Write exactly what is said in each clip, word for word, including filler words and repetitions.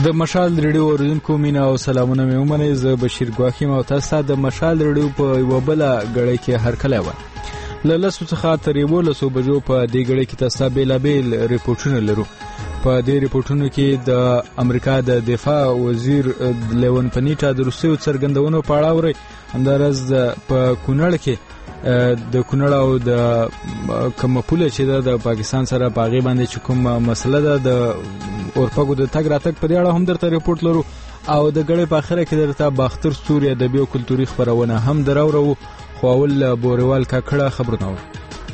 د مشال ریډیو اوریدونکو مینه او سلامونه مې ومنئ. زه بشیر ګواښ یم او تاسو ته د مشال ریډیو په یوه بله ګړۍ کې هرکلی وایم. له لسو څخه تر یولسو بجو په دې ګړۍ کې تاسو ته بېلابېل ریپورټونه لرو. په دې ریپورټونو کې د امریکا د دفاع وزیر لیون پنیټا د روسیې څرګندونو په اړه اورئ. همداراز په کونړ کې د کونړ او د کومه پوله چې ده د پاکستان سره په هغې باندې چې کومه مسله ده د اورپګو د تګ راتګ په دې اړه هم درته ریپورټ لرو او د ګړۍ په اخره کې درته باختر ستوري ادبي او کلتوري خپرونه هم دراوړو. خو اول بوریوال کاکړه خبرونه اورو.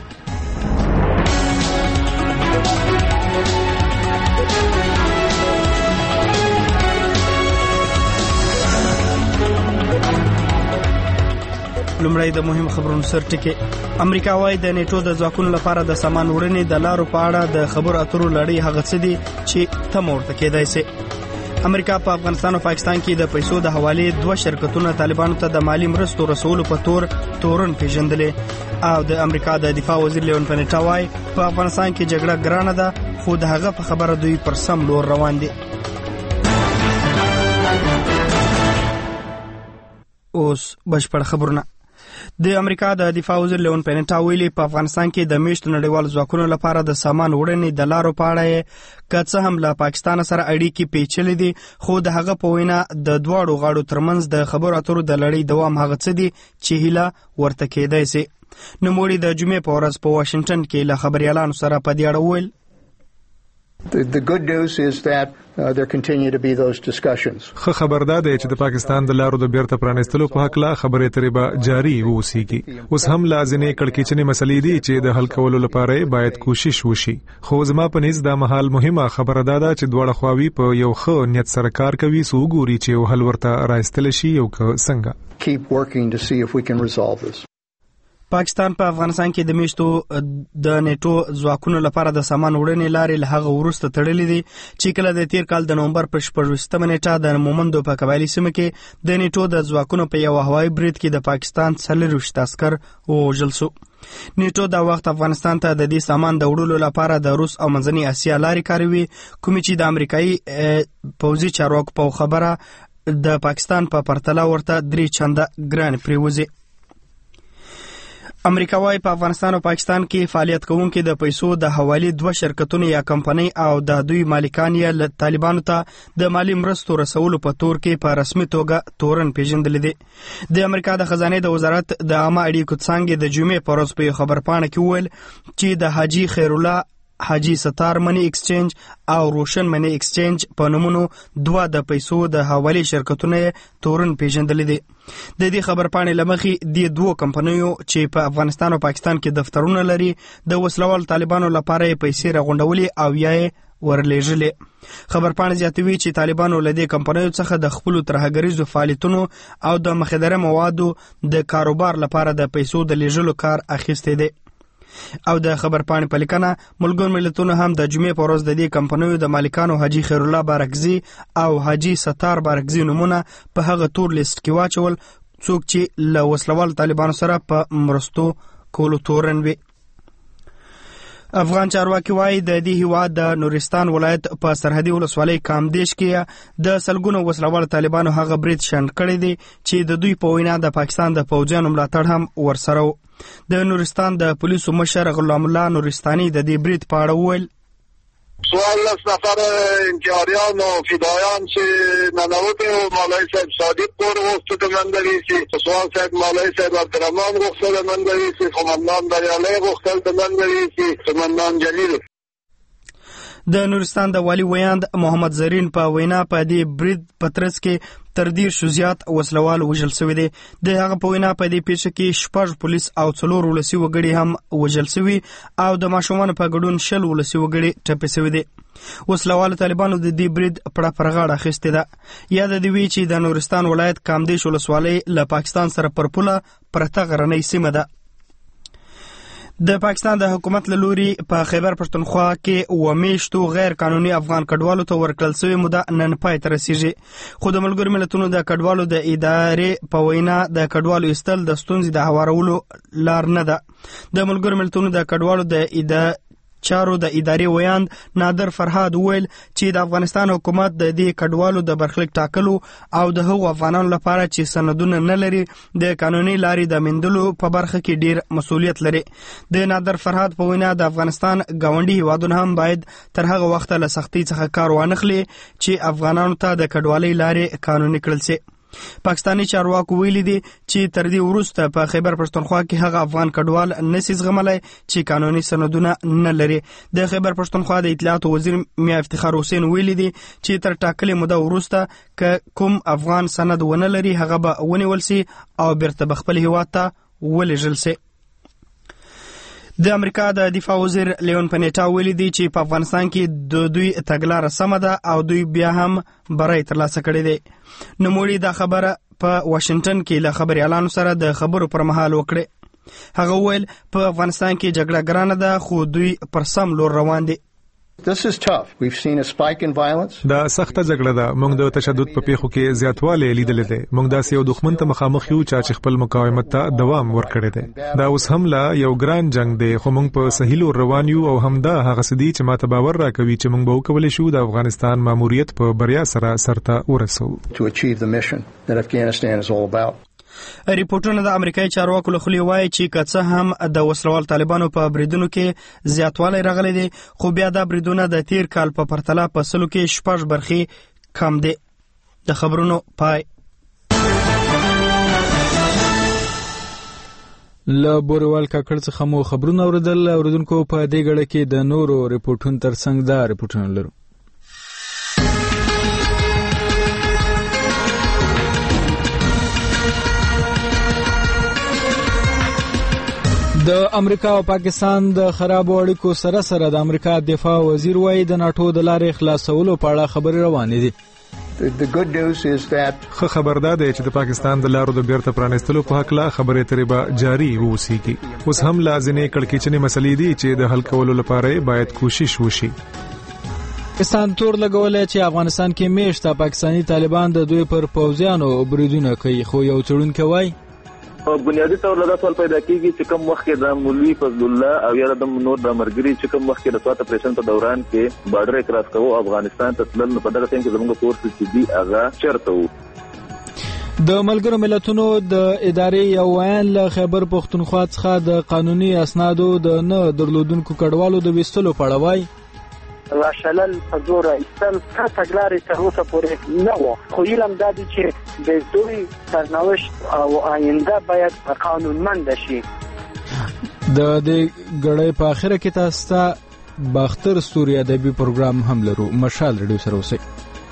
لومړی د مهم خبرونو سر ټکی. امریکا وايي د نیټو د ځواکونو لپاره د سامان وړنې د لارو په اړه د خبرو اترو لړۍ هغه څه دي چې تمه ورته کېدای شي. امریکا په افغانستان او پاکستان کې د پیسو د حوالې دوه شرکتونه طالبانو ته د مالی مرستو رسولو په تور تورن پیژندلې او د امریکا د دفاع وزیر لیون پنیټا وايي په افغانستان کې جګړه ګرانه ده خو د هغه په خبره دوی پر سم لور روان دي. اوس بشپړ خبرونه. د امریکا د دفاع وزیر لیون پنیټا ویلي په افغانستان کې د میشتو نړیوالو ځواکونو لپاره د سامان وړنې د لارو په اړه یې که څه هم له پاکستان سره اړیکې پیچلې دي خو د هغه په وینا د دواړو غاړو ترمنځ د خبرو اترو د لړۍ دوام هغه څه دي چې هیله ورته کېدای شي. نوموړي د جمعې په ورځ په واشنګټن کې له خبريالانو سره په دې اړه وویل The, the good news is that uh, there continue to be those discussions. خو خبردار دی چې د پاکستان د لارو د بیرته پرانیستلو په حق لا خبرې ترې به جاری ووسیږي. اوس هم لازمي کړکېچنې مسلې دي چې د حل کولو لپاره باید کوشش وشي. خو زما په نيز د مهال مهمه خبره ده چې دواړه خواوی په یو ښه نیت سره کار کوي سو ګوري چې حل ورته راستل شي او څنګه. Keep working to see if we can resolve this. پاکستان په افغانستان کې د میشتو د نیټو ځواکونو لپاره د سامان وړنې لارې له هغه وروسته تړلې دي چې کله د تیر کال د نومبر په شپږویشتمه نیټه د مومندو په قبایلي سیمه کې د نیټو د ځواکونو په یو هوایي برید کې د پاکستان څلورویشت عسکر ووژل شو. نیټو دا وخت افغانستان ته د دې سامان د وړلو لپاره د روس او منځنۍ اسیا لارې کاروي کومې چې د امریکایي پوځي چارواکو په خبره د پاکستان په پرتله ورته درې چنده ګران پریوزي. امریکا وايي په افغانستان او پاکستان کې فعالیت کوونکي د پیسو د حوالې دوه شرکتونه یا کمپنۍ او د دوی مالکان یې طالبانو ته د مالی مرستو رسولو په تور کې په رسمي توګه تورن پیژندل دي. د امریکا د خزانه د وزارت د عامه اړیکو څنګه د جمعې په ورځ په خبرپاڼه کې ویل چې د حاجی خیر الله حاجی ستار منی ایکسچینج او روشن منی ایکسچینج په نومونو دوه د پیسو د حوالې شرکتونه تورن پیژندل دي. د دې خبرپاڼې لمخې د دوه کمپنیو چې په افغانستان او پاکستان کې دفترونه لري د وسلوال طالبانو لپاره پیسې راغونډولې او یا ورلېږلې. خبرپاڼه زیاتوي چې طالبانو له دې کمپنیو څخه د خپل ترهګریزو فعالیتونو او د مخدره موادو د کاروبار لپاره د پیسو د لیږلو کار اخیسته دي. او د خبرپاڼې په لیکنه ملګرو ملتونو هم د جمعې په ورځ د دې کمپنیو د مالکانو حاجی خیر الله بارکزي او حاجی ستار بارکزي نومونه په هغه تور لیست کې واچول څوک چې له وسلوال طالبانو سره په مرستو کولو تورن وي. افغان چارواکي وايي د دې هیواد د نورستان ولایت په سرحدي ولسوالۍ کامدیش کې د سلګونو وسلوال طالبانو هغه برید شنډ کړی دی چې د دوی په وینا د پاکستان د پوځیانو ملاتړ هم ورسره و. د نورستان د پولیسو مشر غلام الله نورستاني د دې برید په اړه وویل څوارلس نفر انجاریان و فدایان چې ننوتې و مولوی صاحب صادق پور غوښته د من بریسي سوال صاحب مولوی صاحب عبدالرحمن غوښته د من بریسي قمندان بریالی غوښتل د من بریسي قمندان جلیل. د نورستان د والی ویاند محمد زرین په وینا په دې برید په ترڅ کې تر دېرش زیات وسلوال وژل شوي دي. د هغه په وینا په دې پیښه کې شپږ پولیس او څلور ولسي وګړي هم وژل شوي او د ماشومانو په ګډون شل ولسي وګړي ټپي شوي دي. وسلوال طالبانو د دې برید پړه پر غاړه اخیستې ده. یاد دی وی چې د نورستان ولایت کامدیش ولسوالۍ له پاکستان سره پر پوله پرته غرنۍ سیمه ده. د پاکستان د حکومت له لوري په خیبر پښتونخوا کې ومیشتو غیر قانوني افغان کډوالو ته ورکړل شوې موده نن پای ته رسیږي. خو د ملګرو ملتونو د کډوالو د ادارې په وینا د کډوالو ایستل د ستونزې د هوارولو لار نه ده. د ملګرو ملتونو د کډوالو د چارو د ادارې ویاند نادر فرهاد وویل چې د افغانستان حکومت د دې کډوالو د برخلیک ټاکلو او د هغو افغانانو لپاره چې سندونه نه لري د قانوني لارې د موندلو په برخه کې ډیر مسؤلیت لري. د نادر فرهاد په وینا د افغانستان ګاونډي هیوادونه هم باید تر هغه وخته له سختۍ څخه کار وانخلي چې افغانانو ته د کډوالۍ لارې قانوني کړل شي. پاکستاني چارواکو ویلي دي چې تر دې وروسته په خیبر پښتونخوا کې هغه افغان کډوال نشي زغملای چې قانوني سندونه نه لري. د خیبر پښتونخوا د اطلاعات وزیر میا افتخار حسین ویلي دي چې تر ټاکلې موده وروسته ک کوم افغان سند ونه لري هغه به ونیول شي او بیرته بخپل هیواد ته ولېږل شي. د امریکا د دفاع وزیر لیون پنیټا ویلي دی چې په افغانستان کې د دوی تګلاره سمه ده او دوی بیا هم بری ترلاسه کړی دی. نوموړي دا خبره په واشنگټن کې له خبريالانو سره د خبرو پر مهال وکړه. هغه ویل په افغانستان کې جګړه ګرانه ده خو دوی پر سم لور روان دي. This is tough. We've seen a spike in violence. دا سخته جګړه ده. موږ د تشدد په پیښو کې زیاتوالی لیدل دي. موږ داسې یو دښمن ته مخامخ یو چې خپل مقاومت ته دوام ورکړي دي. دا اوس هم لا یو ګران جنگ دی خو موږ په صحیح لور روان یو او همدا هغه سدي چې ماته باور راکوي چې موږ به وکولای شو د افغانستان ماموریت په بریا سره سرته ورسو. To achieve the mission that Afghanistan is all about. ریپورټونه د امریکایي چارواکو له خولې وایي چې که څه هم د وسلوال طالبانو په بریدونو کې زیاتوالی راغلی دی خو بیا دا بریدونه د تیر کال په پرتله په سلو کې شپږ برخې کم دی. د خبرونو پای. له بوروال کاکړ څخه مو خبرونه اوریدل. اوریدونکو په دې غړ کې د نورو ریپورټونو ترڅنګ دا ریپورټونه لرو. د امریکا او پاکستان د خرابو اړیکو سره سره د امریکا دفاع وزیر وایي د ناتو د لارې خلاصولو په اړه خبرې روانې دي. The good news is that خو خبردار دی چې د پاکستان د لارو د بیرته پرانیستلو په حق لا خبرې ترې به جاری ووسیږي. اوس هم لازمي کړکېچنې مسلې دي چې د حل کولو لپاره باید کوشش وشي. پاکستان تور لګولای چې افغانستان کې میشته پاکستانی طالبان د دوی پر پوځیانو بریدونه کوي خو یو څړونکو وایي بنیادی طور له سوال پیدا کیږي چې کوم وخت د مولوی فضل الله او یا د نور د مرګري چې کوم وخت د سوات اپریشن په دوران کې بارډر کراس کوو افغانستان ته تلل په دغه ټیم کې زموږ فورس چې دی هغه چرته وو. د ملګرو ملتونو د ادارې یو ویان له خیبر پښتونخوا څخه د قانوني اسنادو د نه درلودونکو کډوالو د وستلو په اړه وایي راشلل په زور ایستل څه تګلارې تر اوسه پورې نه وو خو علم دا دی چې د دوی سرنوشت او آینده باید قانونمند شي. د دې غړې په اخره کې تاسو ته باختر ستوري ادبي پروګرام هم لرو. مشال ریډیو سره اوسئ.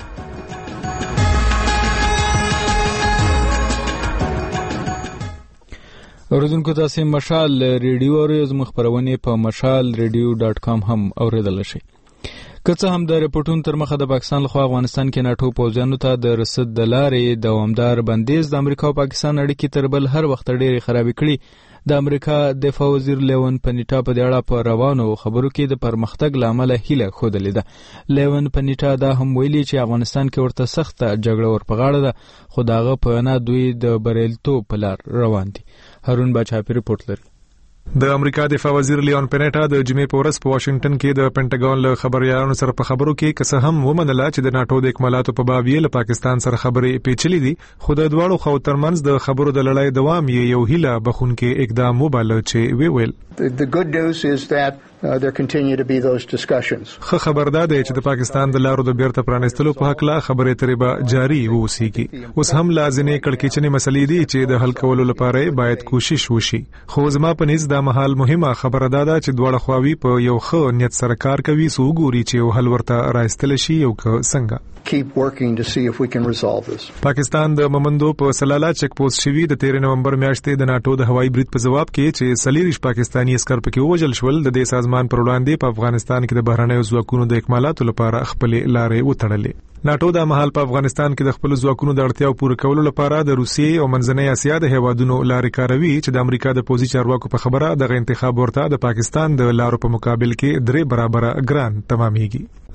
اوریدونکو تاسو مشال ریډیو اورئ. زموږ خبرونه په مشال ریډیو ډاټ کام هم اوریدل شي. که څه هم د ریپورټونو تر مخه د پاکستان لخوا افغانستان کې ناټو پوځیانو ته د رسد د لارې دوامدار بندیز د امریکا او پاکستان اړیکې تر بل هر وخت ډېرې خرابې کړي. د امریکا دفاع وزیر لیون پنیټا په دې اړه په روانو خبرو کې د پرمختګ لامل هیله ښودلې ده. لیون پنیټا دا هم ویلي چې افغانستان کې ورته سخته جګړه ورپغاړه ده خو داغه په وینا دوی د بریالیتوب په لار روان دي. هارون باچاپي ریپورټ لري. د امریکا دفاع وزیر لیون پنیټا د جمعې په ورځ په واشنگټن کې د پینټاګون له خبريالانو سره په خبرو کې کسه هم ومنله چې د ناتو د اکمالاتو په باب یې له پاکستان سره خبرې پیچلې دي خو د دواړو خو ترمنځ د خبرو د لړۍ دوام یې یو هیله بخونکې اقدام وباله چې وی ویل the good news is that uh, there continue to be those discussions. خو خبردار دی چې د پاکستان د لارو د بیرته پرانیستلو په حق لا خبرې ترې به جاری ووسیږي. اوس هم لازمي کړکېچنې مسلې دي چې د حل کولو لپاره باید کوشش وشي. خو زما په نس دا مهال مهمه خبره ده چې دواړه خواوی په یو ښه نیت سره کار کوي سو ګوري چې یو حل ورته راستل شي یو څنګه keep working to see if we can resolve this. پاکستان د ممندو په سلاله چک پوسټ شوی د تیر نومبر میاشتې د ناتو د هوایي برید په جواب کې چې سلیریش پاکستانی عسكر پکې وژل شول د دې سازمان پر وړاندې په افغانستان کې د بهرنیو ځواکونو د اکمالاتو لپاره خپل لارې وتړلې. ناتو د مهال په افغانستان کې د خپل ځواکونو د اړتیاو پوره کولو لپاره د روسیې او منځنۍ اسیا د هیوادونو لارې کاروي چې د امریکا د پوزي چارواکو په خبره د انتخاب ورته د پاکستان د لارو په مقابل کې درې برابر ګران تمامېږي.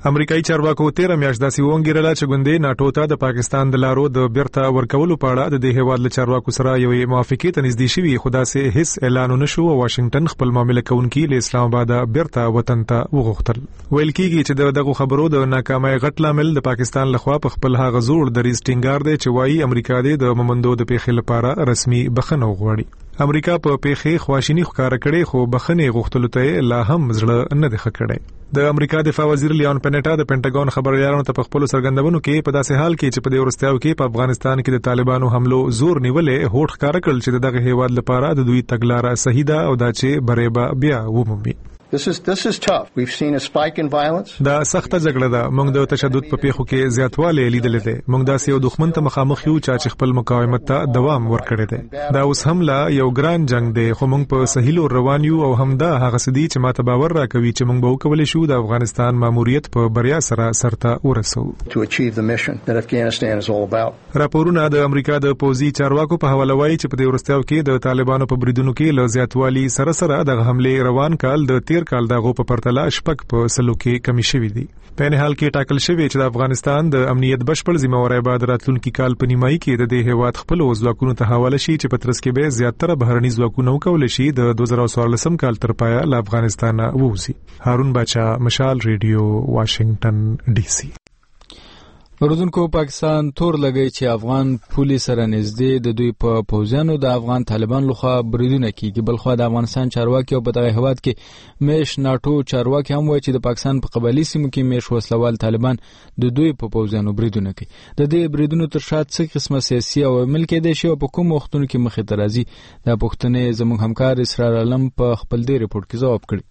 امریکایي چارواکو تیر میاشت داسې وونګیرله چې ګوندې ناټو ته د پاکستان د لارو د بیرته ورکولو په اړه د دې هیواد له چارواکو سره یوې موافقې ته نږدې شوي، خو داسې هیڅ اعلان ونه شو او واشنگټن خپل معامله کوونکي له اسلام آباد بیرته وطن ته وغوښتل. ویل کېږي چې د دغو خبرو د ناکامۍ غټ لامل د پاکستان لخوا په خپل هغه زوړ دریځ ټینګار دی چې وایي امریکا دې د مومندو د پیښې لپاره رسمي بخښنه وغواړي. امریکا په پیښې خواشیني ښکاره کړې، خو بخښنې غوښتلو ته لا هم زړه نه دی ښه کړی. د امریکا دفاع وزیر لیون پینیټا د پینټاګون خبريالانو ته په خپل سرګندونو کې په داسې حال کې چې په دې ورستیاو کې په افغانستان کې د طالبانو حملو زور نیولې هوټ ښکاره کړل چې دغه هیواد لپاره د دوی تګلارې صحیح ده او دا چې بریبا بیا ومومي. This is this is tough. We've seen a spike in violence. دا سخته جګړه ده. موږ د تشدد په پیښو کې زیاتوالی لیدل دي. موږ داسې یو دښمن ته مخامخ یو چې خپل مقاومت ته دوام ورکړي دي. دا اوس هم لا یو ګران جنگ دی، خو موږ په صحیح لور روان یو او همدا هغه سدي چې ماته باور راکوي چې موږ به وکولای شو د افغانستان ماموریت په بریا سره سرته ورسو. To achieve the mission that Afghanistan is all about. راپورونه د امریکا د پوزي چارواکو په حواله وایي چې په دې ورستیاو کې د طالبانو په بریدونو کې له زیاتوالی سره سره د حمله روان کال د تیر کال دغه په پرتله شپږ په سلو کې کمی شوې دي. په نه حال کې ټاکل شوی چې د افغانستان د امنیت بشپړ ذمہواری بعد راتلونکي کال په نیمایي کې د دې هیواد خپل ځواکونو ته حواله شي چې په ترڅ کې به زیاتره بهرني ځواکونه وکول شي د دوه زره څوارلسم کال تر پایه له افغانستان ووزي. هارون باچا، مشال ریډیو، واشنگټن ډي سي. اردوونکو پاکستان تور لګی چې افغان پولیس سره نږدې د دوی په پوځیانو د افغان طالبان لخوا بریدونه کیږي. بلخوا د افغانستان چارواکي او په دغه هیواد کې میش ناټو چارواکي هم وایي چې د پاکستان په قبایلي سیمو کې میش وسلوال طالبان د دوی په پوځیانو بریدونه کوي. د دې بریدونو تر شا څه قسمه سیاسي عوامل کېدای شي او په کوم وختونو کې مخې ته راځي، دا پوښتنې زموږ همکار اسرار عالم په خپل دې ریپورت کې ځواب کړی.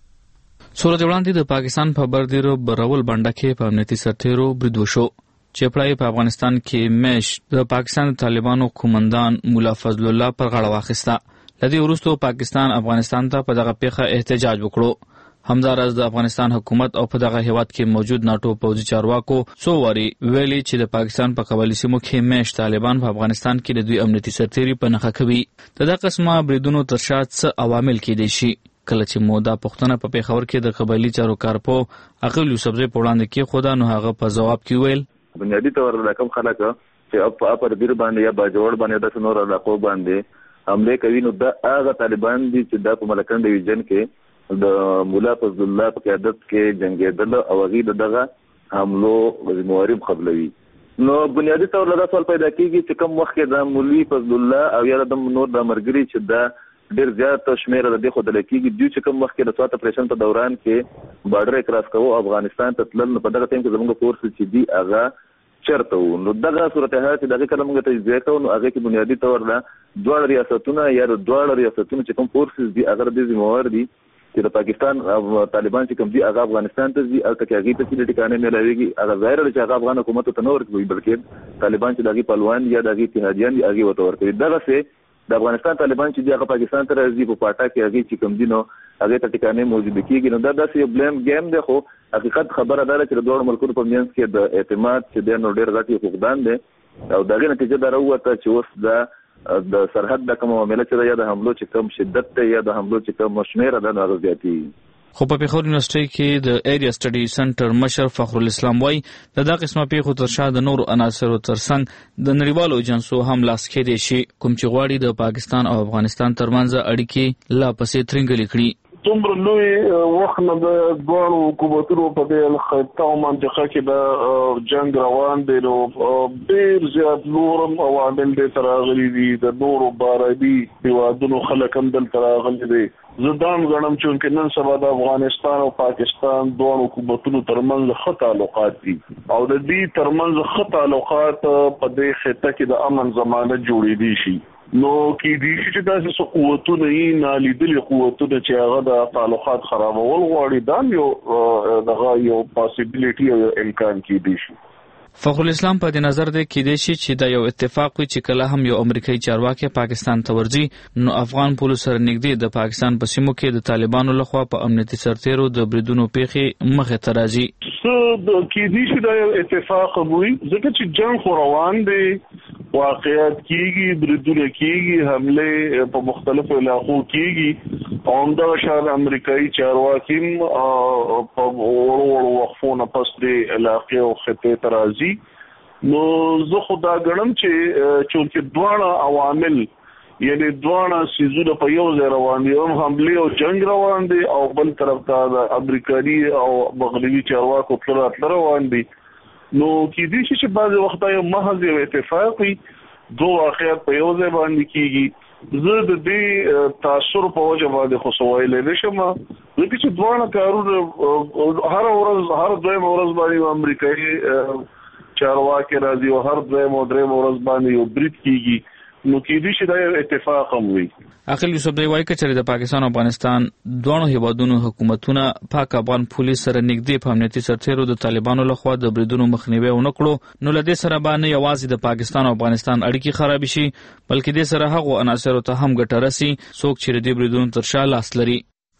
سورج وړاندې د پاکستان په بردیرو برول بنډه کې په امنیتي سرتیرو برید وشو. چپړای په افغانستان کې میش د پاکستان طالبانو قومندان مولا فضل الله پر غاړه واخیسته. لدی ورستو پاکستان افغانستان ته په دغه پیښه احتجاج وکړو. همدارس د افغانستان حکومت او په دغه هیواد کې موجود ناټو پوځي چارواکو څو واري ویلي چې د پاکستان په قبایلي سیمو کې میش طالبان په افغانستان کې د دوی امنیتي سرتیري په نښه کوي. دغه قسمه بریدونو تر شا څه عوامل کېدای شي؟ کله چې مودا پښتنه په پیښور کې د قبایلي چارو کارپو عقل یوسفزی په وړاندې کې خدا نو هغه په جواب کې ویل بنیادی طور د کوم خلک چې په اپر بیر باندې یا باجوړ باندې د نور علاقو باندې حمله کوي نو د هغه طالبان دي چې د ملکن ډیویژن کې د مولا فضل الله په قیادت کې جنگیدل او هغه دغه حملو ذمہواری قبلوي. نو بنیادی طور له سوال پیدا کیږي چې کوم وخت د مولوی فضل الله او یا د نور د مرګري چې د ډیر زیات شمیر د دې خو د لکېږي دوی چې کوم وخت کې د سوات اپریشن په دوران کې بارډر کراس کوو افغانستان ته تلل په دغه ټیم کې زموږ فورس چې دی هغه چرته وو. نو دغه صورتحال چې دغه کله موږ ته تجزیه کوو نو هغه کې بنیادی طور له دوه ریاستونه یا د دوه ریاستونو چې کوم فورسز دی هغه د ذمہوار دي چې د پاکستان طالبان چې کوم دی هغه افغانستان ته ځي او تکي هغه ته د ټکانې ملایوي هغه ظاهر چې هغه افغان حکومت ته نور کوي بلکې طالبان چې دغه پهلوان یا دغه اتحادیان دی هغه وته ورکوي. دغه څه د افغانستان طالبان چې دغه پاکستان ته راځي په پاټا کې هغه چې کوم دینو هغه ته ټکانې موجود کیږي. نو دا داسې یو بلیم گیم دی، خو حقیقت خبره ده چې د دوه ملکونو په منځ کې د اعتماد چې د نو ډېر غټي فقدان دی او دغه نتیجه دا راوته چې اوس د د سرحد د کوم معاملې چې یا د حملو چې کم شدت ته یا د حملو چې کم شمیر ده نو زیاتی. خو په پیښور یونیورسيټي کې د ایریا سټډي سنټر مشر فخر الاسلام وای د دغه قسمه پیښو تر شا د نورو عناصرو ترڅنګ د نړیوالو ایجنسو هم لاس کې دي شي کوم چې غواړي د پاکستان او افغانستان ترمنځ اړیکې لا پسې ترنګلې کړي. دومره لوی وخت نه د دوه حکومتونو په دې خطه او منطقه کې د جنگ روان دی نو ډېر زیات نورم عوامل دي تراغلي دي د نورو باربي هیوادونو خلک هم دل تراغلي دي. زدان غنم چې نن سبا د افغانستان او پاکستان دوه حکومتونو ترمنځ ښه تعلقات دي او د دې ترمنځ ښه تعلقات په دې خطه کې د امن ضمانت جوړېدي شي. نو کې دي چې داسې څه قوتونه یې نالیدلي قوتونه چې هغه د تعلقات خرابول غواړي دا یو دغه یو پاسیبلیټي او امکان کې دي شي. فخر الاسلام په دې نظر دی کې دی چې دا یو اتفاق وي چې کله هم یو امریکایي چارواکي پاکستان ته ورځي نو افغان پولیس سره نږدې د پاکستان په سیمو کې د طالبانو لخوا په امنیتي سرتیرو د بریدونو پیښې مخې ته راځي. څه د کې دي چې دا یو اتفاق وي ځکه چې جنگ خو روان دی واقعیت کیږي، بریدونه کیږي، حمله په مختلفو علاقو کیږي او همدا شان امریکایي چارواکي په وړو وقفونو پس د علاقې او خطې ترازی. نو زه خدا غنم چې چونکه دواړه عوامل یعنی دواړه سيزونه په یو ځای روان دي، هم حمله او جنگ روان دي او بل طرف ته امریکایي او مغربي چارواکو پلان روان دي. نو کې دې چې بعض وخت یو محض یو اتفاقی دوه واقعیت په یو ځای باندې کیږي. زه د دې تاثر په وجه باندې خو سوایل نشم، لکه چې دوه کارونه هر ورځ هر دوه ورځ باندې امریکایي چارواکي راځي او هر دوه مودره ورځ باندې یو برید کیږي. نو کې دې چې دا اتفاق هم وي. اخیل یوسف دی وایي چې د پاکستان او افغانستان دوه هیوادونو حکومتونه پاک افغان پولیس سره نږدې په امنیتي سرتیرو د طالبانو لخوا د بریدونو مخنیوي ونکړو، نو لدې سره باندې یوازې د پاکستان او افغانستان اړیکې خراب شي، بلکې د سره هغه عناصرو ته هم ګټه رسي څوک چې د بریدونو تر شا لاس لري.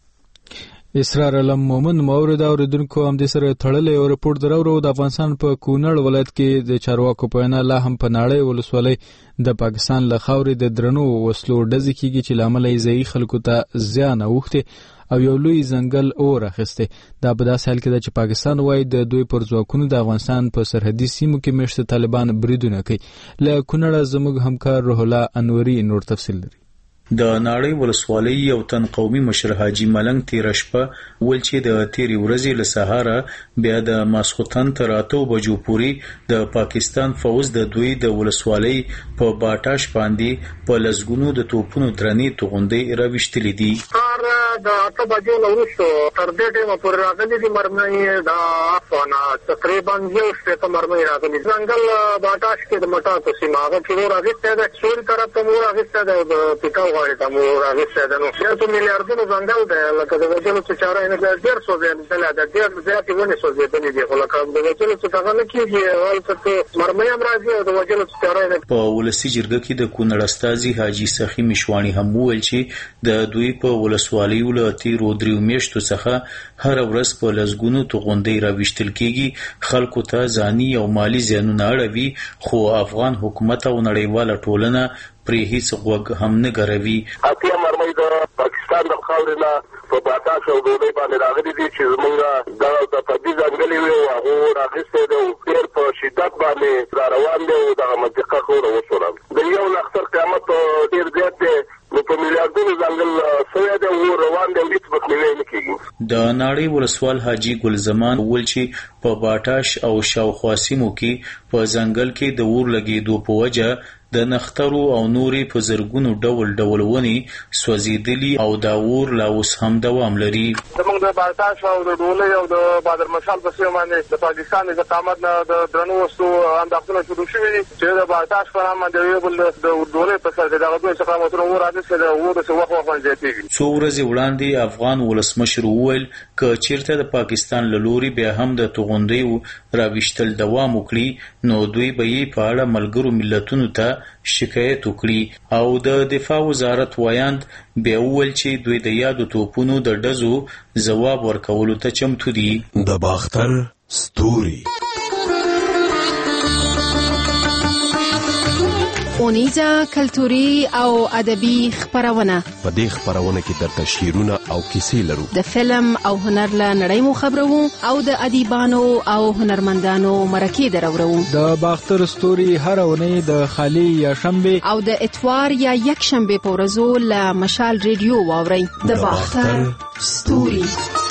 اسرار علم مومن مورد اوریدونکو هم د سره تړلې او رپورت درورو د افغانستان په کونړ ولایت کې د چارواکو په وینا لا هم په ناړۍ ولسوالۍ د پاکستان له خاورې د درنو وسلو ډزې کیږي چې لامل یې ځایي خلکو ته زیان اوښتې او یو لوی ځنګل اور اخیسته. دا په داسې حال کې ده چې پاکستان وایي د دوی پر ځواکونو د افغانستان په سرحدي سیمو کې میشته طالبان بریدونه کوي. له کونړه زموږ همکار روح الله انوري نور تفصیل لري. د ناړۍ ولسوالۍ یو تن قومي مشر حاجی ملنګ تیر شپه ول چې د تیری ورځې له سهاره بیا د ماسختن تر اتو بجو پورې د پاکستان فوز د دوی د ولسوالۍ په باټاش باندې په لزګونو د توپونو درنې توغندې راوښتلې دي. د اته بجو وروسته تر دې ټیمه پورې راغلي دي مرمۍ د افغان تقریبا یو شپه مرمۍ راغلي ځنګل باټاش کې د مټاکو سیمه هغه چې راغسته ده څوري طرف ته مو راغسته ده پیکاو دا مو راغسته ده. نو څو میلیارډونو ځنګل ده لکه د وجلو څه چاره نه ډېر څه ده د ډېر زیاتې ونې څه ده دي خو لکه د وجلو څه څنګه نه کیږي ولته مرمۍ هم راځي او د وجلو څه چاره نه. په ولسی جرګه کې د کونړ استاذي حاجی سخی مشوانی هم وویل چې د دوی په ولسوالۍ ولایتي رودریو میشتو څخه هر ورځ په لزګونو توغندې راوښتل کیږي، خلکو ته ځاني او مالی زیانونه اړوي، خو افغان حکومت او نړیواله ټولنه پرې هیڅ غوږ هم نه ګروي. اتیا مرمۍ د پاکستان د خاورې نه په باټاش او ډوډۍ باندې راغلي دي چې زمونږ د پردي ځنګلې وي او هغه راغستی دی او ډېر په شدت باندې را روان دی او دغه منطقه خاوره وشوله. د یو لښکر قیمت ډېر زیات دی، نو په میلیارډونو ځنګل سوی دی او روان دی او هېڅ مخنیوی نه کېږي. د ناړۍ ولسوال حاجي ګل زمان وویل چې په باټاش او شاوخوا سیمو کې په ځنګل کې د اور لګېدو په وجه د نخترو او نوري په زرګونو ډول ډول ونی سوځېدلي او دا اور لا اوس هم دوام لري. زموږ د باټاش او د ډولۍ او د بادر مشال په سیمه باندې د پاکستان د استقامت نه د درنو وسلو اندازونه شروع شوي دي چې د باټاش په نامه د یو بل د ډولۍ په سر د هغه استقامتونو اور راځي د اور څخه وخت وخت زیاتېږي. څو ورځې وړاندې افغان ولسمشر وویل ک چیرته د پاکستان له لوري بیا هم د توغندیو راوښتل دوام وکړي نو دوی به یې په اړه ملګرو ملتونو ته شکایت وکړي. او د دفاع وزارت وایاند بیا وویل چې دوی د یادو توپونو د ډزو ځواب ورکولو ته چمتو دي. د باختر ستوري اونیزه کلتوري او ادبي خبرونه. په دې خبرونه کې درته شعرونه او کیسې لرو. د فلم او هنر له نړۍ مو خبرو او د ادیبانو او هنرمندانو مرکې درورو. د باختر ستوري هر اونۍ د خالی یا شنبه او د اتوار یا یک شنبه په ورځو له مشال ریډیو واورئ. د باختر ستوري.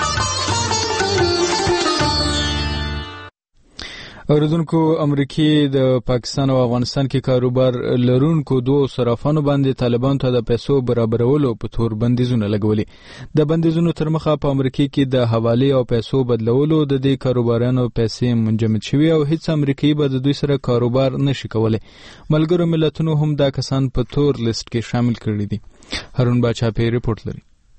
اوریدونکو امریکای د پاکستان او افغانستان کې کاروبار لرونکو دوه صرافانو باندې طالبان ته د پیسو برابرولو په تور بندیزونه لګولي. د بندیزونو تر مخه په امریکای کې د حواله او پیسو بدلولو د دې کاروبارانو پیسې منجمد شوي او هیڅ امریکایي به د دوی سره کاروبار نشي کولای. ملګرو ملتونو هم دا کسان په تور لیست کې شامل کړي دي. هارون باچا په ریپورت لري.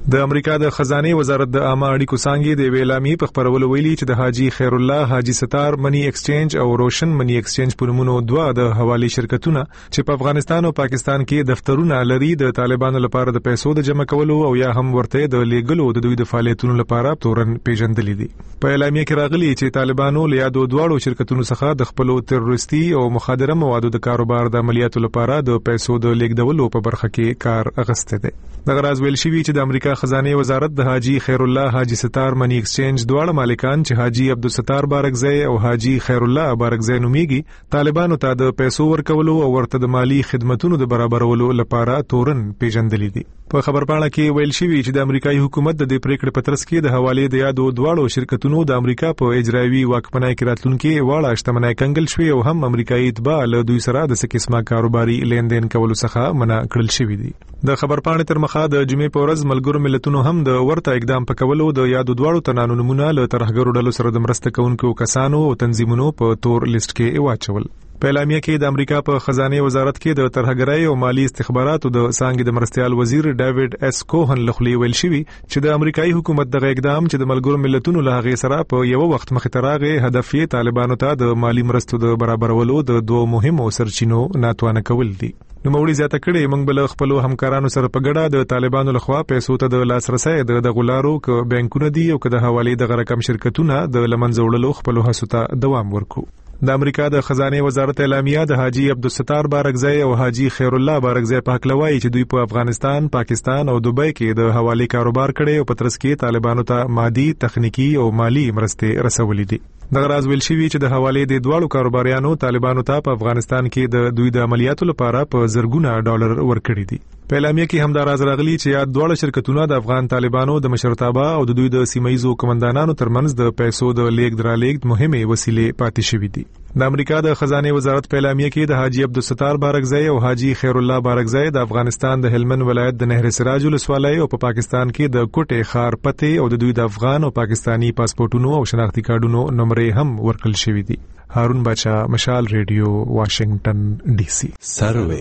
د امریکا د خزانه وزارت د عامه اړیکو څنګه د ویلامي په خبرولو ویلي چې د حاجی خیر الله حاجی ستار منی ایکسچینج او روشن منی ایکسچینج په نومونو دوه د حوالی شرکتونه چې په افغانستان او پاکستان کې دفترونه لري د طالبانو لپاره د پیسو د جمع کولو او یا هم ورته د لیګلو د دوی د فعالیتونو لپاره تورن پیژندلې دي. په اعلامیه کې راغلي چې طالبانو له یادو دواړو شرکتونو څخه د خپل تروریستي او مخدره موادو د کاروبار د عملیاتو لپاره د پیسو د لیګدولو په برخه کې کار اغسته دي. دغه راز ویل شوی چې د امریکا خزانه وزارت د حاجی خیر الله حاجی ستار منی ایکسچینج دواړه مالکان چې حاجی عبدالستار بارکزی او حاجی خیر الله بارکزی نومیږي طالبانو ته د پیسو ورکولو او ورته د مالی خدماتونو د برابرولو لپاره تورن پیژندلې دي. په خبرپاڼه کې ویل شوی چې د امریکایي حکومت د دې پریکړې په ترڅ کې د حواله د یادو دواړو شرکتونو د امریکا په اجرایوي واکمنۍ کې راتلونکي واړه شتمنۍ کنګل شوی او هم امریکایي اتباع له دوی سره د سکیسما کاروباري لیندین کولو څخه منع کړل شوی دي. د خبرپاڼې تر مخه د جمعې په ورځ ملګرو ملتونو هم د ورته اقدام په کولو د یادو دواړو تنانو نمونه له ترهګرو ډلو سره د مرسته کوونکو کسانو او تنظیمونو په تور لیست کې واچول. په اعلامیه کې د امریکا په خزانه وزارت کې د ترهګرۍ او مالی استخباراتو د څنګه د مرستيال وزیر ډیوډ اس کوهن لخوا ویل شوی چې د امریکایي حکومت د اقدام چې د ملګرو ملتونو له هغه سره په یو وخت مخې ته راغی هدف یې طالبانو ته د مالی مرستو د برابرولو د دوه مهمو سرچینو ناتوانه کول دي. نو موري زیاته کړي موږ بل خپل همکارانو سره په ګډه د طالبانو لخوا پیسو ته د لاسرسي د غلارو ک بانکونو دي او ک د حواله د رقم شرکتونه د لمنځه وړلو خپل هڅو ته دوام ورکو. د امریکا د خزانه وزارت اعلامیه د حاجی عبدالستار بارکزی او حاجی خیر الله بارکزی په حقلوي چې دوی په افغانستان، پاکستان او دوبۍ کې د حواله کاروبار کړي او په ترڅ کې طالبانو ته مادي، تخنیکی او مالی مرستې رسولې دي. دغه راز ویل شوی چې د حواله د دوړو کاروباریانو طالبانو ته په افغانستان کې د دوی د عملیاتو لپاره په زرګونه ډالر ورکړي دي. په اعلامیه کې هم دا راز راغلی چې یاد دوړو شرکتونه د افغان طالبانو د مشرتابه او د دوی د سیمایزو کمانډانانو ترمنځ د پیسو د لیک درالیک مهمه وسیلې پاتې شوې دي. د امریکا د خزانه وزارت په اعلامیه کې د حاجی عبدالستار بارکزی او حاجی خیر الله بارکزی د افغانستان د هلمند ولایت د نهر سراج ولسوالۍ او په پا پاکستان کې د کوټه خار پته او د دوی د افغان او پاکستانی پاسپورتونو او شناختی کارتونو نمبرې هم ورکړل شوې دي. هارون بچا، مشال ریډیو، واشنگټن ډي سي. سروي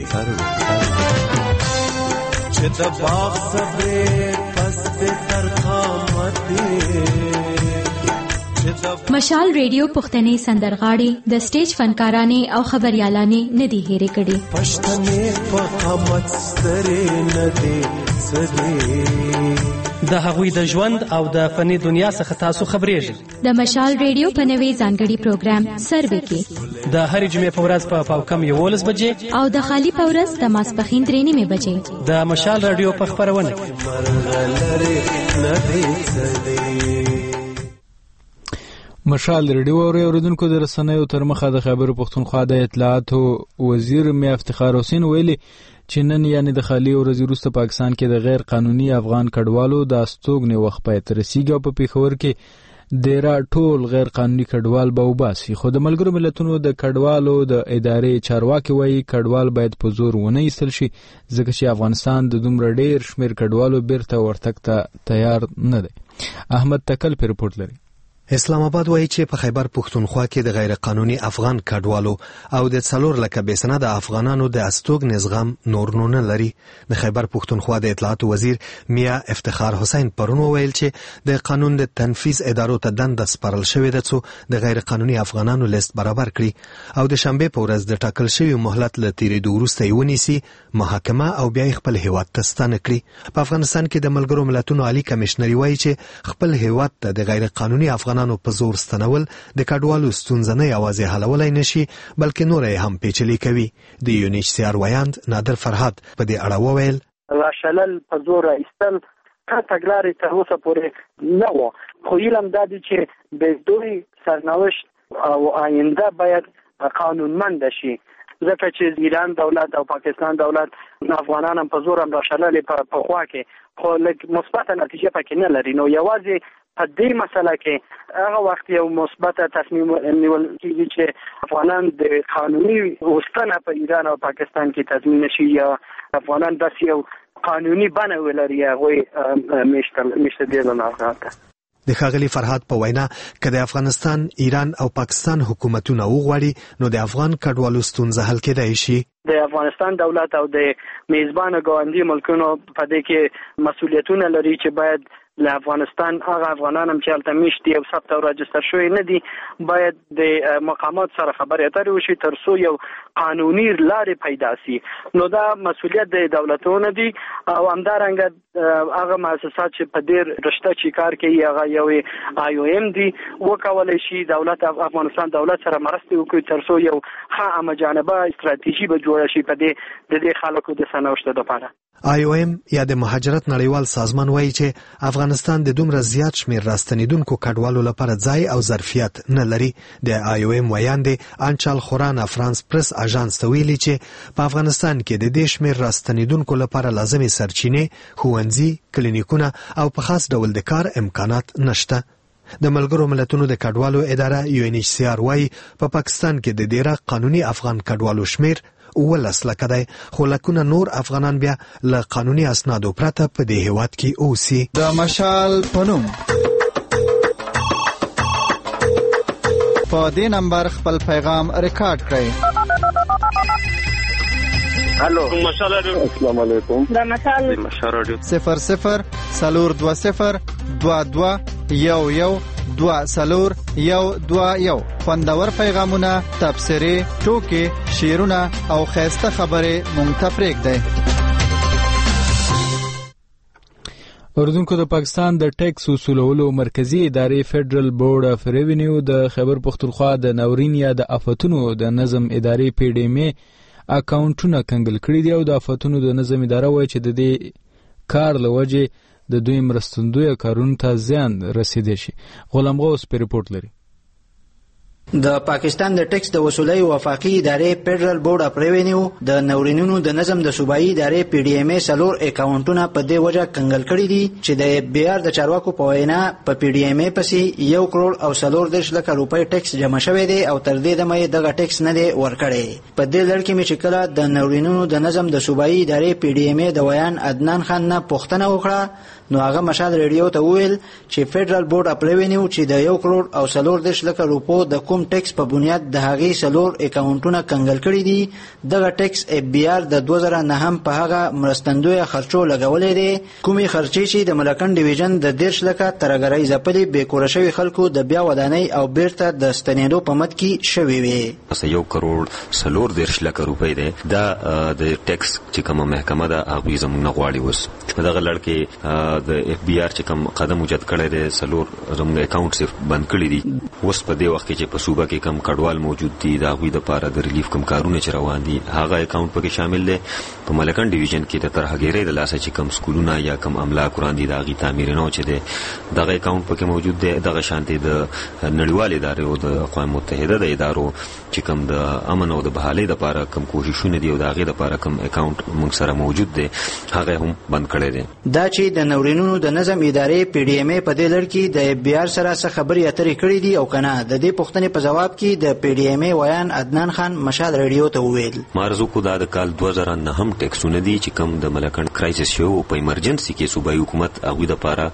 چې د باغ صبر پس تر قامت مشال ریډیو پښتني سندرغاړي د سټیج فنکارانه او خبريالانه ندي هېره کړي. پښتني په قامت ستري ندي سدي د هغوی د ژوند او د فني دنیا څخه تاسو خبرېږئ. د مشال ریډیو په نوي ځانګړي پروګرام سروي کې د هرې جمعې په ورځ په پاوکم یولس بجې او د خالي په ورځ د ماسپښین درې نیمې بجې د مشال ریډیو په خبرونه مشال ریډیو اوریدونکو د رسنیو تر مخه د خبرو پښتونخوا د اطلاعاتو وزیر میا افتخار حسین ویلي چې نن یعنی د خالی ورځ وروسته پاکستان کې د غیر قانوني افغان کډوالو د استوګنې وخت پای تر رسیدو په پیښور کې ډیرا ټول غیر قانوني کډوال به وباسي. خو د ملګرو ملتونو د کډوالو د ادارې چارواکي وایي کډوال باید په زور ونه ایستل شي ځکه چې افغانستان د دومره ډیر شمیر کډوالو بیرته ورتګ ته تیار نه دی. احمد تکل په رپورت لري. اسلام آباد وایي چې په خیبر پښتونخوا کې د غیر قانوني افغان کډوالو او د څلور لکه بې سنده افغانانو د استوګنې زغم نور نه لري. د خیبر پښتونخوا د اطلاعاتو وزیر میا افتخار حسین پرون ویل چې د قانون د تنفیذ ادارو ته دنده سپارل شوې ده چې د غیر قانوني افغانانو لیست برابر کړي او د شنبه په ورځ د ټاکل شوی مهلت له تیریدو وروسته یې ونیسي، محاکمه او بیا خپل هیواد ته ستانه کړي. په افغانستان کې د ملګرو ملتونو عالی کمشنري وایي چې خپل هیواد ته د غیر قانوني افغان افغانانو په زور ستنول د کډوالو ستونزه نه یوازې حلولای نشي بلکې نور یې هم پیچلي کوي. د یونیچ سی آر ویاند نادر فرهاد په دې اړه وویل راشلل په زور ایستل که تګلارې تر اوسه پورې نه و، خو علم دا دی چې د دوی سرنوشت او آینده باید قانونمند شي ځکه چې ایران دولت او پاکستان دولت افغانان هم په زور هم راشلل په خوا کې خو لږ مثبته نتیجه پکې نه لري. نو یوازې په دې مسله کې هغه وخت یو مثبت تصمیم نیول کېږي چې افغانان د قانوني اوسطنه په ایران او پاکستان کې تضمین شي یا افغانان داسې یو قانوني بڼه ولري هغوی میشته دې نه غواړي. د ښاغلي فرهاد په وینا که د افغانستان، ایران او پاکستان حکومتونه وغواړي نو د افغان کډوالو ستونزه حل کېدای شي. د افغانستان دولت او د میزبان ګاونډي ملکونو په دې کې مسؤلیتونه لري چې باید له افغانستان هغه افغانان هم چې هلته میشتي او ثبت او راجستر شوي نه دي باید د مقامات سره خبرې اترې وشي تر څو یو قانوني لارې پیدا سي. نو دا مسؤلیت د دولتونو دی او همدارنګه هغه مؤسسات چې په دې رشته چې کار کوي هغه یو آی او ایم دی وکولای شي دولت افغانستان دولت سره مرسته وکړي تر څو یو ښه همجانبه استراتیژي به جوړه شي په دې د دې خلکو د سرنوشت لپاره. آی او ایم یا د مهاجرت نړیوال سازمان وایي چې افغانستان د دومره زیات شمیر راستنیدونکو کډوالو لپاره ځای او ظرفیت نه لري. د آی او ایم ویاندې انچال خورانه فرانس پریس اژانس ته ویلي چې په افغانستان کې د دې شمیر راستنیدونکو لپاره لازمي سرچینې، ښوونځي، کلینیکونه او په خاص ډول د کار امکانات نشته. د ملګرو ملتونو د کډوالو اداره یو ان ایچ سی آر وايي په پاکستان کې د ډیره قانوني افغان کډوالو شمیر ولس لکه دی، خو لکونه نور افغانان بیا له قانوني اسنادو پرته په دې هیواد کې اوسي. د مشال پنوم په دې نمبر خپل پیغام ریکارډ کړئ. الو مشال رادیو. السلام علیکم. د مشال مشال رادیو صفر صفر سلور دو صفر دو دو یو یو دو سلور یو دو یو. خوندور پیغامونه، تبصرې، ټوکې، شعرونه او خیسته خبرې مونږ ته پرېږدئ. اوردونکو د پاکستان د ټیکس وصولولو مرکزی ادارې فدرل بورډ اف ریونیو د خیبر پختونخوا د ناورین یا د آفتونو د نظم ادارې پی ډی ام اکاونټونه کنګل کړي دي او د آفتونو د نظم اداره وایي چې د دې کار لوجه د دوی مرستندوی کارونو ته زیان رسیدي شي. غلام غوث په ریپورت لري. د پاکستان د ټیکس د وصولۍ وفاقي ادارې فدرل بورډ اف ریونیو د نورینونو د نظم د صوبایي ادارې پی ډی ام سلور اکاونټونه په دې وجه کنګل کړي دي چې د اف بی آر د چارواکو په وینا په پی ډی ام پسې یو کروڑ او سلور دېرش لکه روپۍ ټیکس جمع شوی دی او تر دې دمه دغه ټیکس نه دی ورکړی. په دې لړ کې مې چې کله د نورینونو د نظم د صوبایي ادارې پی ډی ام د ویان عدنان خان نه پوښتنه وکړه نو هغه مشال ریډیو ته وویل چې فدرل بورډ اف ریونیو چې د یو کروڑ او سلور دېرش لکه روپو د کوم ټیکس په بنیاد د هغې سلور اکاونټونه کنګل کړي دي دغه ټیکس اف بی آر د دوه زره نهم په هغه مرستندویه خرچو لګولی دی کومې خرچې چې د ملکن ډیویژن د دېرش لکه ترهګرۍ ځپلې بېکوره شوي خلکو د بیا ودانۍ او بیرته د ستنېدو په مد کې شوې وې. یو کروڑ سلور دېرش لکه روپۍ دی دا د ټیکس چې کومه محکمه ده هغوی زموږ نه غواړي. اوس په دغه لړ کې د اف بی آر چې کوم قدم اوچت کړی دی سلور زموږ اکاونټ صرف بند کړي دي. اوس په دې وخت کې چې په صوبه کې کم کډوال موجود دي د هغوی دپاره د ریلیف کم کارونه چې روان دي هغه اکاونټ پکې شامل دی. په ملکن ډیویژن کې د ترهګیرۍ د لاسه چې کم سکولونه یا کم املاک وړاندې د هغې تعمیر نو چې دی دغه اکاونټ پکې موجود دی. دغه شانتې د نړیوالې ادارې او د اقوام متحده د ادارو چې کم د امن او د بحالۍ دپاره کم کوششونه دي او د هغې دپاره کم اکاونټ موږ سره موجود دی هغه هم بند کړی دی. دا چې د نورینونو د نظم ادارې پی ډی ام په دې لړ کې د اف بی آر سره څه خبرې اترې کړې دي او کنه د دې پوښتنې په جواب کې د پی ډی ام ویان عدنان خان مشال ریډیو ته وویل مارزو کو دا د کال دوه زره نهم ټیکسونه دي چې کم د ملکن کرایسس شو په ایمرجنسي کې صوبایي حکومت هغوی دپاره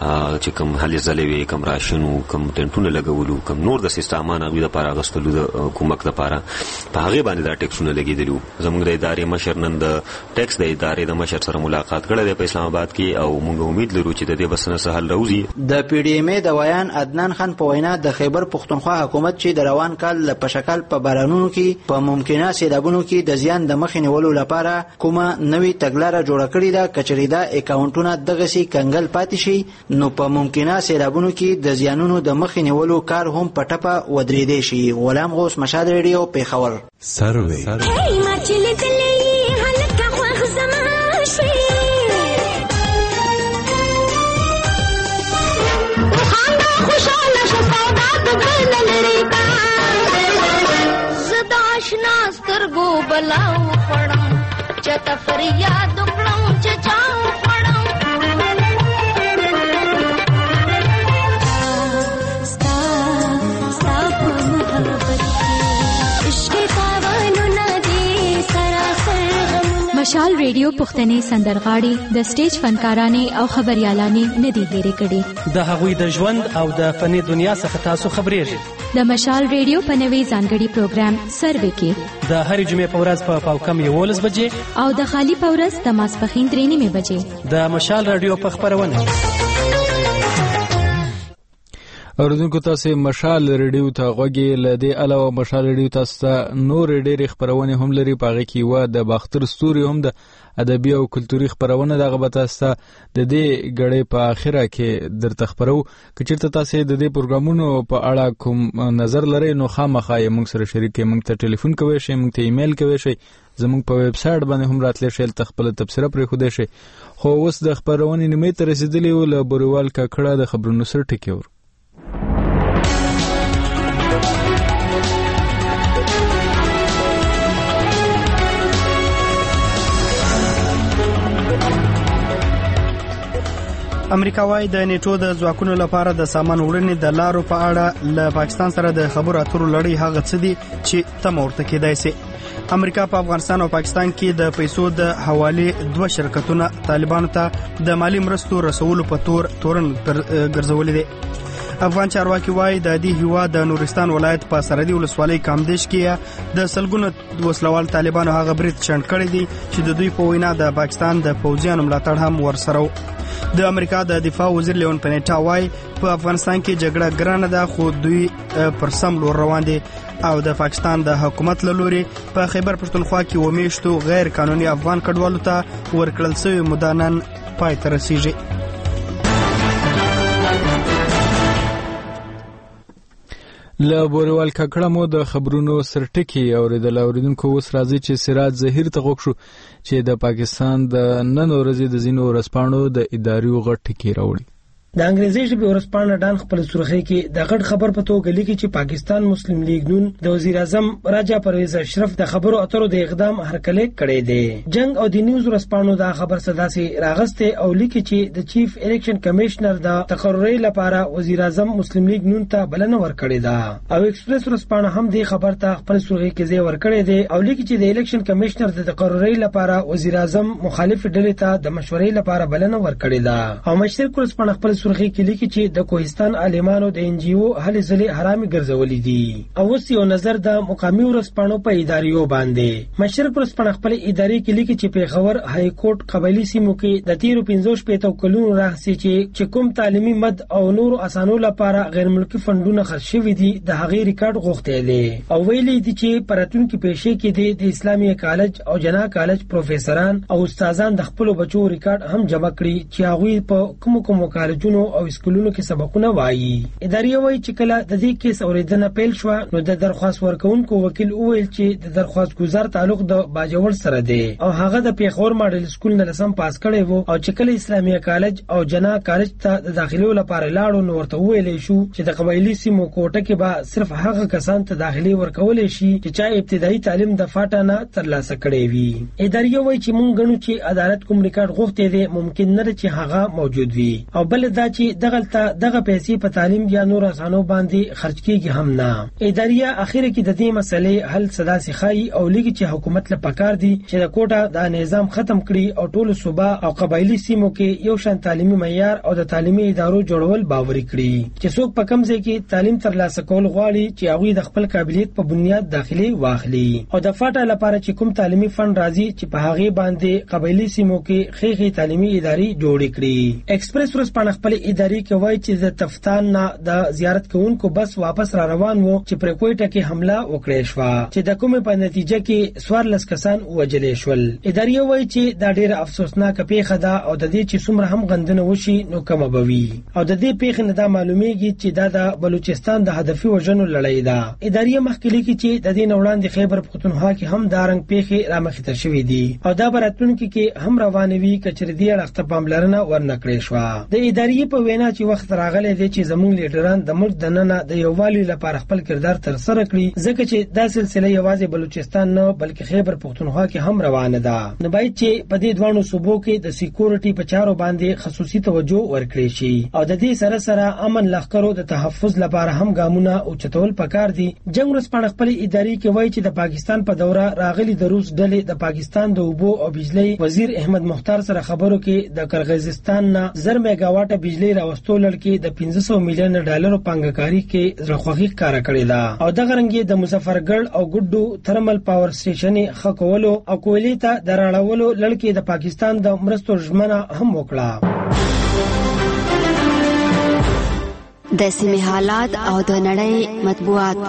چې کم هلې ځلې وې کم راشنو کم ټینټونه لګولو کم نور د سیستامان هغوی دپاره اخیستلو د حکومت دپاره په هغې باندې دا ټیکسونه لګېدلي وو. زموږ د ادارې مشر نن د ټیکس د ادارې د مشر سره ملاقات کړی دی په اسلام آباد کې او موږ امید لرو چې د دې بس نه څه حل راوځي. د پی ډی ام د ویان عدنان خان په وینا د خیبر پختونخوا حکومت چې د روان کال له پشکال په بارانونو کې په ممکنه سیلابونو کې د زیان د مخې نیولو لپاره کومه نوې تګلاره جوړه کړې ده کچرې دا اکاونټونه دغسې کنګل پاتې شي نو په ممکنه سیلابونو کې د زیانونو د مخې نیولو کار هم په ټپه ودرېدی شي. غلام غوث مشال ریډیو پېښور. سروې سترګو بلاو خړم چته فریاد کړم چې چاو خړم ستا ستا په محبت عشق پاوانو نه دي سراسر مشال ریډیو پښتنې سندرغاړي د سټیج فنکارانې او خبريالانې نه دي هېرې کړي. د هغوی د ژوند او د فني دنیا څخه تاسو خبرېږئ. د مشال ریډیو په نوي ځانګړي پروګرام سروې کې د هرې جمعې په ورځ په پاوکم یولس بجې او د خالی په ورځ د ماسپښین درې نیمې بجې د مشال رادیو په خپرونه. اوریدونکو تاسو مشال ریډیو ته غوږی لدی علاوه مشال ریډیو تاسو ته نور ډېرې خبرونه هم لري. پاغه کې و د باختر ستوري هم د ادبي او کلتوري خبرونه دغه به تاسو د دې غړې په اخره کې درته خبرو. کچېرته تاسو د دې پروګرامونو په اړه کوم نظر لرئ نو خامخا یې موږ سره شریک کړئ. موږ ته ټلیفون کوئ شئ، موږ ته ایمیل کوئ شئ، زموږ په ویب سټ باندې هم راتلی شئ، تل خپل تبصره پرې خوده شئ. خو اوس د خبرونې نیمه ته رسیدلی و له بوریوال کاکړه د خبرونو سره ټکی ور. امریکا وايي د نیټو د ځواکونو لپاره د سامان وړنې د لارو په اړه له پاکستان سره د خبرو اترو لړۍ هغه څه دي چې تم ورته کېدای شي. امریکا په افغانستان او پاکستان کې د پیسو د حوالې دوه شرکتونه طالبانو ته د مالی مرستو رسولو په تور تورن ګرځولې دي. افغان چارواکي وايي د دې هیواد د نورستان ولایت په سرحدي ولسوالۍ کامدیش کې د سلګونو وسلوال طالبانو هغه برید شنډ کړی دي چې د دوی په وینا د پاکستان د پوځیانو ملاتړ هم ورسره و. د امریکا د دفاع وزیر لیون پنیټا وايي په افغانستان کې جګړه ګرانه ده خو دوی پر سم لور روان دي او د پاکستان د حکومت له لوري په خیبر پښتونخوا کې ومیشتو غیر قانوني افغان کډوالو ته ورکړل شوی مدانن پای ته رسیږي. له بوریوال کاکړه مو د خبرونو سرټکی اوریدل. اوریدونکو اوس راځي چې سراج ظهیر ته غوښ شو چې د پاکستان د نن ورځې د زینو ورسپانو د اداري غټ ټکی راوړي. د انګریزي ژبې ورسپانه ډان خپل سرخی کې د غټ خبر په توګه لیکي چې پاکستان مسلم لیگ نون د وزیر اعظم راجا پرویز اشرف د خبرو اترو د اقدام هرکلی کړی دی. جنگ او د نیوز ورسپانو دا خبر صداسي راغسته او لیکي چې د چیف الیکشن کمشنر د تقرری لپاره وزیر اعظم مسلم لیگ نون ته بلنه ورکړې ده. او ایکسپریس ورسپانه هم د خبر ته خپل سرخی کې ځای ورکړی دی او لیکي چې د الیکشن کمشنر د تقرری لپاره وزیر اعظم مخالف ډلې ته د مشورې لپاره بلنه ورکړې ده. او مشرق ورسپانه خپل سرخی کې لیکي چې د کوهستان عالمانو د ان جی او هلې ځلې حرامي ګرځولې دي. او اوس یو نظر د مقامي ورسپانو په اداریو باندې. مشرق ورسپانه خپل ادارې کې لیکي چې پیښور های کورټ قبایلی سیمو کې د تیرو پنځوس شپېته کلونو راهیسې چې چې کوم تعلیمي مد او نور اسانو لپاره غیر ملکي فندونه خرڅ شوي دي د هغې ریکارډ غوښتی دی. او ویلي دي چې په راتلونکي پیښې کې د اسلامي کالج او جنا کالج پروفیسوران او استادان د خپلو بچو ریکارډ هم جمع کړي چې هغوی په کومو کومو کالجونو او سکولونو کې سبقونه وایي. ادارې وایي چې کله د دې کیس اوریدنه پیل شو نو د درخواست ورکوونکو وکیل وویل چې د درخواست گزار تعلق د باجوړ سره دی او هغه د پیښور ماډل سکول نه لسم پاس کړی وو او چې کله اسلامي کالج او جنا کالج ته د داخلو لپاره لاړو نو ورته ویلې شو چې د قبایلی سیمو کوټه کې به صرف هغه کسان ته داخلي ورکول شي چې چا ابتدایي تعلیم د فاټا نه ترلاسه کړی وي. ادارې وایي چې مونږ غنو چې عدالت کوم ریکارډ غوښتي دی ممکن نه چې هغه موجود وي او بل دا چې دغه دغه پیسې په تعلیم یا نور اسانو باندې خرج کیږي هم نه. اداریا اخیره کې د دې مسلې حل صدا سخای او لګي چې حکومت له پکار دي چې د کوټه د نظام ختم کړي او ټول صوبا او قبایلی سیمو کې یو شان تعلیمي معیار او د تعلیمي ادارو جوړول باوري کړي چې څوک په کم ځای کې تعلیم ترلاسه کول غواړي چې هغه د خپل قابلیت په بنیاد داخلي واخلي او د فاټا لپاره چې کوم تعلیمي فند راځي چې په هغه باندې قبایلی سیمو کې خېخي تعلیمي ادارې جوړ کړي. ایکسپریس ورسپانه خپل ادارې کې وایي چې د تفتان نه د زیارت کوونکو بس واپس را روان وو چې پر کوټه کې حمله وکړې شو چې د کومې په نتیجه کې څوارلس کسان وژل شول. ادارې وایي چې دا ډېر افسوسناک پیښه ده او د دې چې څومره هم غندنه وشي نو کمه به وي او د دې پیښې نه دا معلومیږي چې دا د بلوچستان د هدفي وژنو لړۍ ده. ادارې مخکې لیکي چې د دې نه وړاندې خیبر پختونخوا کې هم دارنګ پیښې رامخې ته شوې دي او دا براتونکو کې هم روانوي کچې دې اړخ ته پاملرنه ورنکړې شو. د ادارې یې په وینا چې وخت راغلی دی چې زموږ لیډران د ملک دننه د یووالي لپاره خپل کردار تر سره کړي، ځکه چې دا سلسله یوازې بلوچستان نه بلکې خیبر پختونخوا کې هم روانه ده. نو باید چې په دې دوانو صوبو کې د سکیورټي په چارو باندې خصوصي توجه ورکړي شي او د دې سره سره امن لښکرو د تحفظ لپاره هم ګامونه اوچتول پکار دي. جنگ ورځپاڼه خپل اداري کې وایي چې د پاکستان په دوره راغلي د روس ډلې د پاکستان د اوبو او بجلی وزیر احمد مختار سره خبرو کې د قرغیزستان نه زر میگا واټه بجلی راوستو لړ د پنځه سوه میلیون ډالرو پانګه‌کاري کې رخصتي ښکاره کړې ده او دغه رنګ د مظفرګړ او ګډو ترمل پاور سټیشن خکولو او کویلې ته د راړولو لړ کې د پاکستان د مرستو ژمنه هم وکړه. د سیمې حالات او د نړۍ مطبوعات.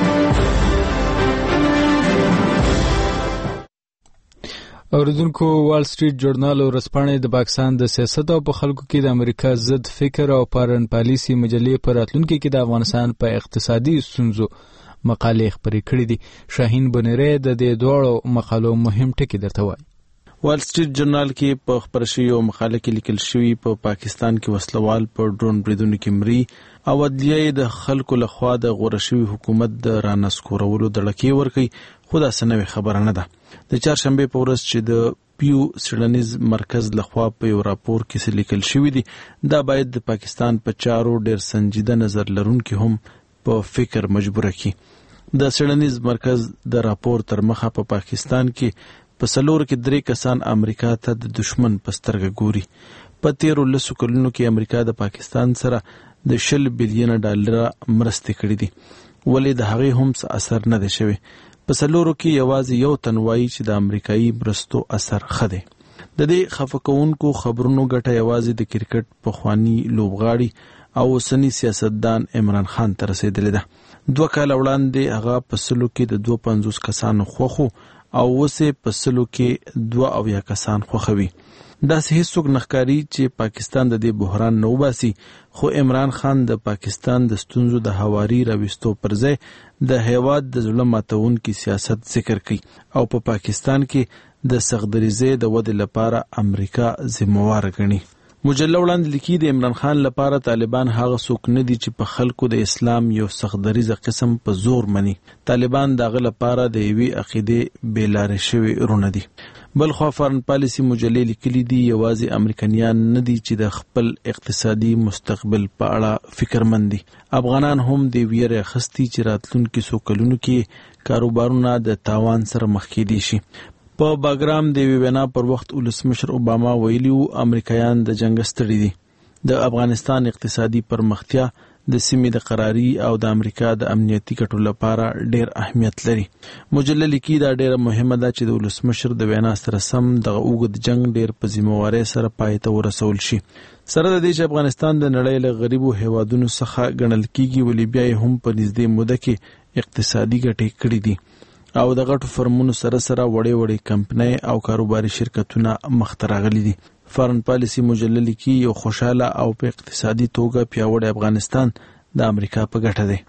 اوریدونکو، وال سټریټ جورنال او ورځپاڼې د پاکستان د سیاست او په خلکو کې د امریکا ضد فکر او فارن پالیسي مجلې په راتلونکي کې د افغانستان په اقتصادي ستونزو مقالې خپرې کړې دي. شاهین بنيري د دې دوړو مقالو مهم ټکي درته وایي. وال سټریټ جورنال کې په خبر شوی او مقاله کې لیکل شوی په پا پاکستان کې وسلوال په ډرون بریدونو کې مري او عدلیه د خلکو لخوا د غوړه شوی حکومت د رانسکورولو دړکې ورکي، خو دا سنوي خبره نه ده. د چهارشنبه په ورځ چې د پیو سیډنیز مرکز لخوا په یو راپور کې لیکل شوی دی، دا باید د پاکستان په چارو ډیر سنجیده نظر لرونکي هم په فکر مجبور کړي. د سیډنیز مرکز د راپور تر مخه په پا پاکستان کې په سلور کې درې کسان امریکا ته د دشمن په سترګه ګوري. په تیرو لسو کلونو کې امریکا د پاکستان سره د شل بلیون ډالر مرستې کړې دي، ولې د هغې هم څه اثر نه دی شوی. په سلورو کې یوازې یو تن وایي چې د امریکایي مرستو اثر ښه دی. د دې خفه کوونکو خبرونو ګټه یوازې د کرکټ پخواني لوبغاړي او اوسني سیاستدان عمران خان ته رسېدلې ده. دوه کاله وړاندې هغه په سلو کې د دوه پنځوس کسانو خوښو او وسه په سلو کې دوه اویا کسان خوښوي. داسې هیڅوک نخکاری چې پاکستان د دې بحران نه وباسي، خو عمران خان د پاکستان د ستونزو د هواري راوستو پر ځای د هیواد د زړه ماتونکي سیاست ذکر کوي او په پا پاکستان کې د سغدریزې د ودې لپاره امریکا ذمہوار ګڼي. مجله وړاندې لیکي د عمران خان لپاره طالبان هغه څوک نه دي چې په خلکو د اسلام یو سغدریزه قسم په زور مني. طالبان دغه لپاره د یوې عقیدې بیلارې شوي رونه دي. بل خو فارن پالیسی مجلې لیکلي دي یوازې امریکایان نه دي چې د خپل اقتصادي مستقبل په اړه فکرمند دي. افغانان هم د ویره خستی چې راتلونکي څو کلونو کې کاروبارونه د تاوان سره مخ کېدي شي. په باګرام د وینا پر وخت ولسمشر اوباما ویلي وو امریکایان د جنگ ستړي دي. د افغانستان اقتصادي پرمختیا د سیمې د قراري او د امریکا د امنیتي ګټو لپاره ډیر اهمیت لري. مجله لیکي دا ډیره مهمه ده چې د ولسمشر د وینا سره سم دغه اوږد جنگ ډیر په ذمہوارۍ سره پای ته ورسول شي. سره د دې چې افغانستان د نړۍ له غریبو هیوادونو څخه ګڼل کیږي، ولې بیا هم په نږدې موده کې اقتصادي ګټې کړې دي او د غټو فرمونو سره سره وړې وړې کمپنۍ او کاروباري شرکتونه مخ ته راغلي دي. فارن پالیسی مجله لیکي یو خوشاله او په اقتصادي توګه پیاوړی افغانستان د امریکا په ګټه دی.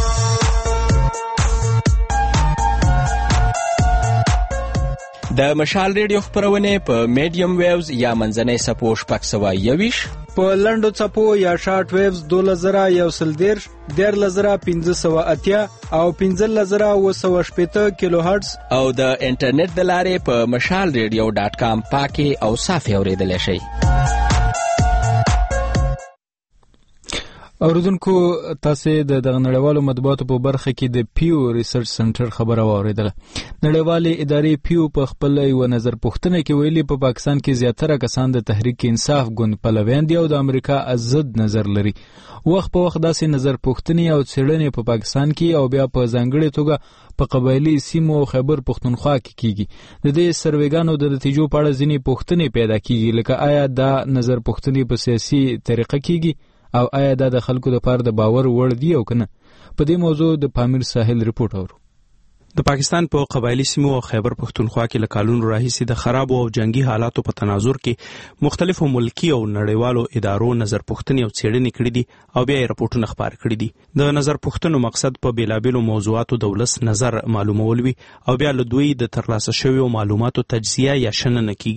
د مشال ریډیو خبرونه په میډیم ویوز یا منځنۍ سپو شپږ سوه یوویشت، په لنډو څپو یا شارټ ویوز دوله زره یو سل دېرش، دیارلس زره پنځه سوه اتیا او پنځلس زره اوه سوه شپېته کیلو هرټز او د انټرنیټ د لارې په مشال ریډیو ډاټ کام پاکي او صافي اورېدلی شئ. اوریدونکو، تاسو د دغه نړیوالو مطبوعاتو په برخه کې د پیو ریسرچ سنټر خبره واوریدله. نړیوالې ادارې پیو په خپل یو نظر پوښتنه کې ویلي په پاکستان کې زیاتره کسان د تحریک انصاف ګوند پلویان دي او د امریکا ضد نظر لري. وخت په وخت داسې نظر پوښتنې او څېړنې په پاکستان کې او بیا په ځانګړې توګه په قبایلي سیمو خیبر پختونخوا کې کیږي. د دې سروېګانو د نتیجو په اړه ځینې پوښتنې پیدا کیږي، لکه آیا دا نظر پوښتنې په سیاسي طریقه کیږي او آیا دا د خلکو لپاره د باور وړ دی او کنه. په دې موضوع د پامیر ساحل ریپورت اورو. د پاکستان په قبایلی سیمو او خیبر پختونخوا کې له کلونو راهیسې د خراب او جنگي حالاتو په تناظر کې مختلفو ملکی او نړیوالو ادارو نظر پوښتنې او څېړنې کړې دي او بیا یې راپورټونه خپاره کړي دي. د نظر پوښتنو مقصد په بیلابیلو موضوعاتو د ولس نظر معلومول وي او بیا له دوی د ترلاسه شویو معلوماتو تجزیه یا شننه کیږي.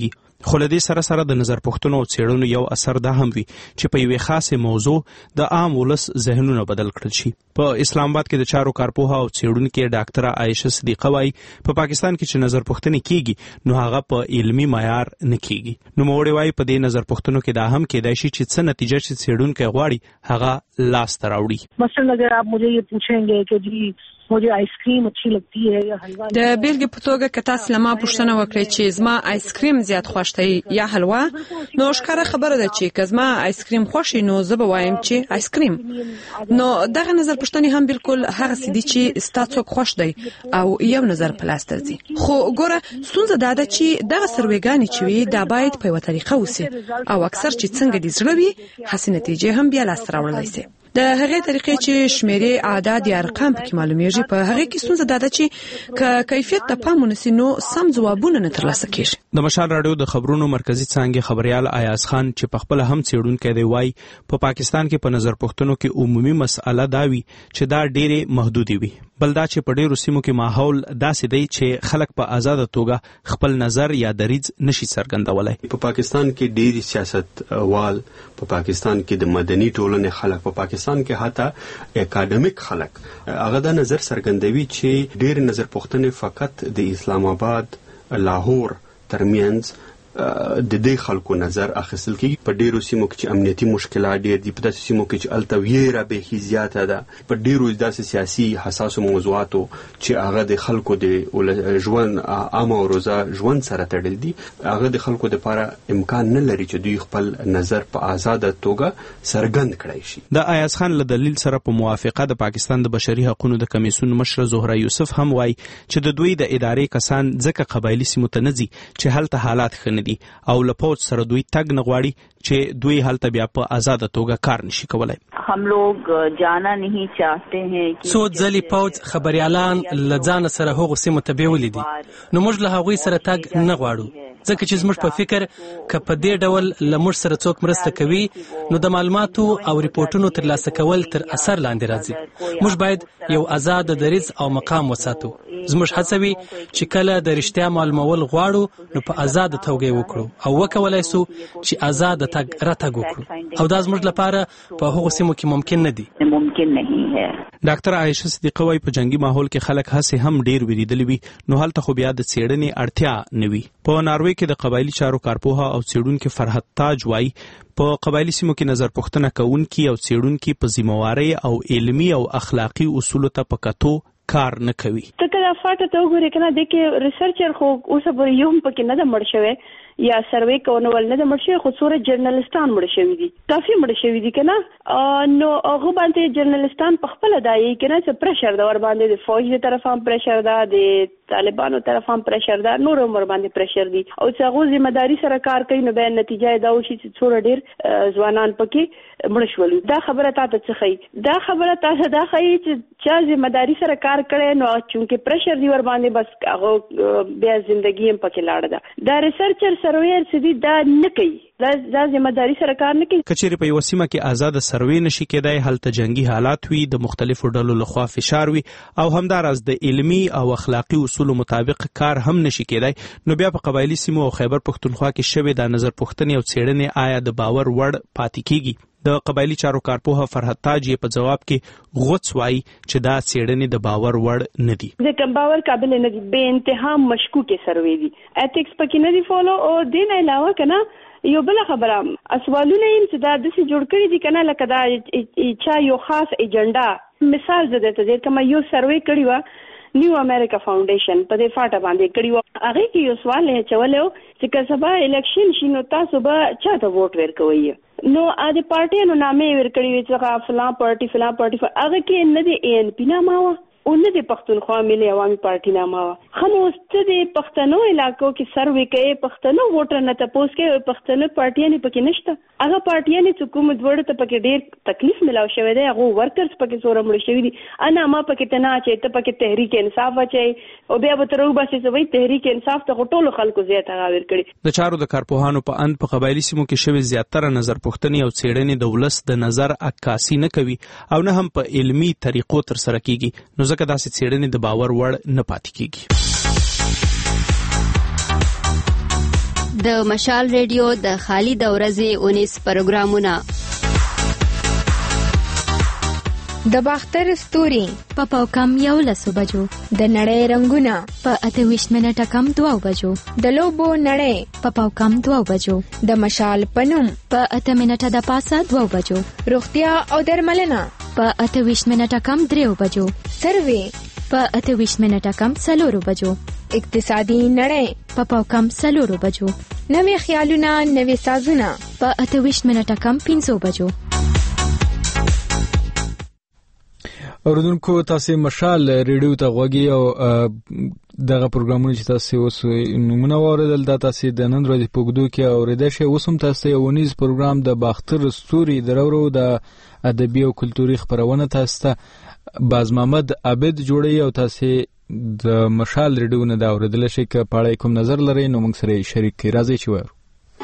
خو له دې سره سره د نظر پوښتنو او څېړنو یو اثر دا هم وي چې په یوې خاصې موضوع د عام ولس ذهنونه بدل کړل شي. په اسلام آباد کې د چارو کارپوهه او څېړونکې ډاکټره عایشه صدیقه وایي په پاکستان کې چې نظر پوښتنې کیږي نو هغه په علمي معیار نه کیږي. نوموړې وایي په دې نظر پوښتنو کې دا هم کېدای شي چې څه نتیجه چې څېړونکی غواړي هغه لاسته راوړي. مثلا اگر آپ مجھے یہ پوچھیں گے کہ جی مجھے آئس کریم اچھی لگتی ہے یا حلوا، د بیلګې په توګه که تاسو لما پوښتنه وکړئ چې زما آئس کریم زیات خوښ دی یا حلوا، نو ښکاره خبره ده چې که زما آئس کریم خوښ وي نو زه به وایم چې آئس کریم. نو دغه نظر پوښتنې هم بالکل هغه څه دي چې ستا څوک خوښ دی او یو نظر په لاس درځي. خو ګوره ستونزه دا ده چې دغه سروېګانې چې وي دا باید په یوه طریقه وسي او اکثر چې څنګه دې زړه وي هسې نتیجې هم بیا لاسته راوړلی سي. د هغې طریقې چې شمیرې اعداد یا ارقام پکې معلومیږي په هغې کې ستونزه دا ده چې که کیفیت ته پام ونسي نو سم ځوابونه نه ترلاسه کیږي. د مشال راډیو د خبرونو مرکزی څانګې خبريال ایاز خان چې په خپل هم څېړونکی دی وایي په پا پاکستان کې په نظر پوښتنو کې عمومي مسأله دا وي چې دا ډېرې محدودې وي، بل دا چې په ډېرو سیمو کې ماحول داسې دی چې خلک په آزاده توګه خپل نظر یا دریځ نشي څرګندولی. په پاکستان کې ډېری سیاستوال، په پاکستان کې د مدني ټولنې خلک، په پاکستان کې حتی اکاډمیک خلک هغه دا نظر څرګندوي چې ډېر نظر پوښتنې فقط د اسلام آباد، لاهور ترمنځ د دې خلکو نظر اخیستل کیږي. په ډیرو سیمو کې چې امنیتي مشکلات ډیر دي، په داسې سیمو کې چې الته ویره به زیاته ده، په ډیرو داسې سیاسي حساسو موضوعاتو چې هغه د خلکو د ژوند عام او روزه ژوند سره تړل دي، هغه د خلکو لپاره امکان نه لري چې دوی خپل نظر په آزاده توګه څرګند کړي شي. د ایاز خان له دلیل سره په موافقه د پاکستان د بشري حقوقو د کمیسیون مشر زهره یوسف هم وایي چې د دوی د ادارې کسان ځکه قبایلی سیمو ته نه ځي چې هلته حالات ښه دي او له پوځ سره دوی تګ نه غواړي چې دوی هلته بیا په آزاده توګه کار نشي کولای. هم لوگ جانا نہیں چاہتے ہیں څو ځلې پوځ خبريالان له ځان سره هغو سیمو ته بیولي دي، نو موږ له هغوی سره تګ نه غواړو ځکه چې زموږ په فکر که په دې ډول له موږ سره څوک مرسته کوي نو د معلوماتو او ریپورټونو ترلاسه کول تر اثر لاندې راځي. موږ باید یو آزاد دریځ او مقام وساتو. زموږ هڅه وي چې کله د رښتیا معلومول غواړو نو په آزاد توګه وکړو او وکولای سو چې آزاد تګ راتګ وکړو، او دا زموږ لپاره په هغو سیمو کې ممکن نه دي. ممکن نہیں ہے. ډاکټر عایشه صدیقه وایي په جنگي ماحول کې خلک هسې هم ډیر ویریدلی وي، نو هلته خو بیا د څېړنې اړتیا نه وي. په ناروې کې د قبایلی چارو کارپوهه او څېړونکي فرحت تاج وایي په قبایلی سیمو کې نظر پوښتنه کوونکي او څېړونکي په ذمہوارۍ او علمي او اخلاقی اصولو ته په کتو کار نه کوي. ته کله فاټه ته وګورې کنه د کې ریسرچر خو اوسه پورې یو هم پکې نه ده مړ شوی یا سروې کوونول نه ده مړ شوی، خو څوره جرنالستان مړ شوي دي، کافي مړ شوي دي کنه. نو هغه باندې جرنالستان په خپل دایي کنه چې پرشر دا ور باندې د فوج د طرفه هم پرشر ده، د طالبانو طرفه هم پرشر ده، نور هم ور باندې پرشر دي، او چې هغه ذمہداري سره کار کوي نو به نتیجه دا وشي چې څوره ډیر ځوانان پکې مړ شول. دا خبره تاسو ته ښیي، دا خبره تاسو دا ښیي چې چې ذمہداري سره کار کړي نو چې پرشر دی ور باندې بس هغه بیا ژوندۍ هم پکې لاړه ده. دا ریسرچر سرویر سدي دا نه کوي، دا ذمہداري سره کار نه کوي. کچېرې په یو سیمه کې آزاد سروې نشي کېدای، هلته جنگي حالات وي، د مختلفو ډلو لخوا فشار وي، او همداراز د علمي او اخلاقی اصولو مطابق کار هم نشي کېدای، نو بیا په قبایلی سیمو او خیبر پښتونخوا کې شوې د نظر پوښتنې او څېړنې آیا د باور وړ پاتې کیږي؟ د قبایلی چارو کارپوهه فرحت تاج یې په جواب کې غوڅ وایي چې دا څېړنې د باور وړ نه دي. د باور قابل نه دي، بے انتها مشکوکې سروې دي، ایتکس پکې نه دي فالو، او دین علاوه کنه یو بل خبره اسوالونه یې چې دا د څه جوړ کړی دي کنه، لکه دا چا یو خاص ایجنډا. مثال زه درته درکړم، کوم یو سروې کړی و نیو امریکا فاونډیشن په دې فاټه باندې کړی و، هغه کې یو سوال یې چولې چې که سبا الیکشن شي نو تاسو به چاته ووټ ورکوئ؟ نو ا د پارټیانو نامې ورکړی وي چې فلان پارټي فلان پارټي، هغه کې نه د ای ان پی نامه و او نه د پښتونخوا ملي عوامي پارټي نامه و. خموست د پښتنو علاقو کې سروې کوي، پښتنو ووټر نه تاسو کوي، پښتنو پارټیانې پکې نشته. هغه پارټیانې چې کوم دوړ ته پکې ډېر تکلیف ملاو شوی دی، هغه ورکرز پکې سوره مړ شوی دي. انا ما پکې تنا چې ته پکې تحریک انصاف اچي او بیا به تر وباسي چې وای تحریک انصاف ته ټولو خلکو زیات غاور کړي. د چارو د کارپوهانو په اند په قبایلی سیمو کې شوی زیاتره نظر پوښتنې او څېړنې د ولس د نظر عکاسي نه کوي او نه هم په علمي طریقو تر سره کیږي، نو ځکه داسې څېړنې د باور وړ نه پاتې کیږي. د مشال ریډیو د خالي د ورځې اونیس پروګرامونه د باختر ستوري په پاوکم یو لسو بجو، د نړۍ رنگونه په اته ویشت منټه کم دوه بجو، د لوبو نړۍ په پاوکم دوه بجو، د مشال پنوم په اته منټه د پاسه دوه بجو، روغتیا او درملنه په اته ویشت منټه کم درې بجو، سروي په اته ویشت منټه کم څلور بجو، اقتصادي نړۍ په پاوکم څلور بجو، نوې خیالونه نوې سازونه په اته ویشت منټه کم پنځه بجو. اوردونکو تاسو مشال ریډیو ته غوږی او دغه پروګرامونه چې تاسو اوس نمونه واردل دا تاسو د نن ورځې په ګدو کې اوریدل شي. اوس هم تاسو یو ونیز پروګرام د باختر ستوري درورو د ادبي او کلتوري خبرونه تاسو ته باز محمد عابد جوړي او تاسو د مشال ریډیو نه دا اوریدل شي. که پاړې کوم نظر لري نو موږ سره شریک کی راځي چې وایو.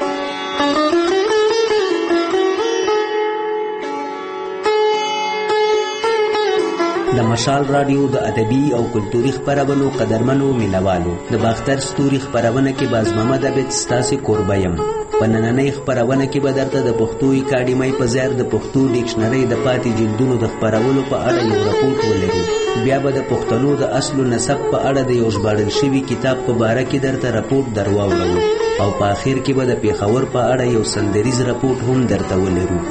د مشال رادیو د ادبي او کلتوري خبرونو قدرمنو مینوالو د باختر ستوري خبرونه کې باز محمد عابد ستاسو قربایم. په نننۍ خبرونه کې به درته د پښتو اکاډمۍ په ځای د پښتو ډکشنري د پاتې جلدونو د خبرولو په اړه یو راپور ولرو. بیا به د پښتنو د اصل او نسب په اړه د یو ژباړل شوی کتاب په باره کې درته راپور درواوړو او په اخر کې به د پیښور په اړه یو سندریز راپور هم درته ولرو.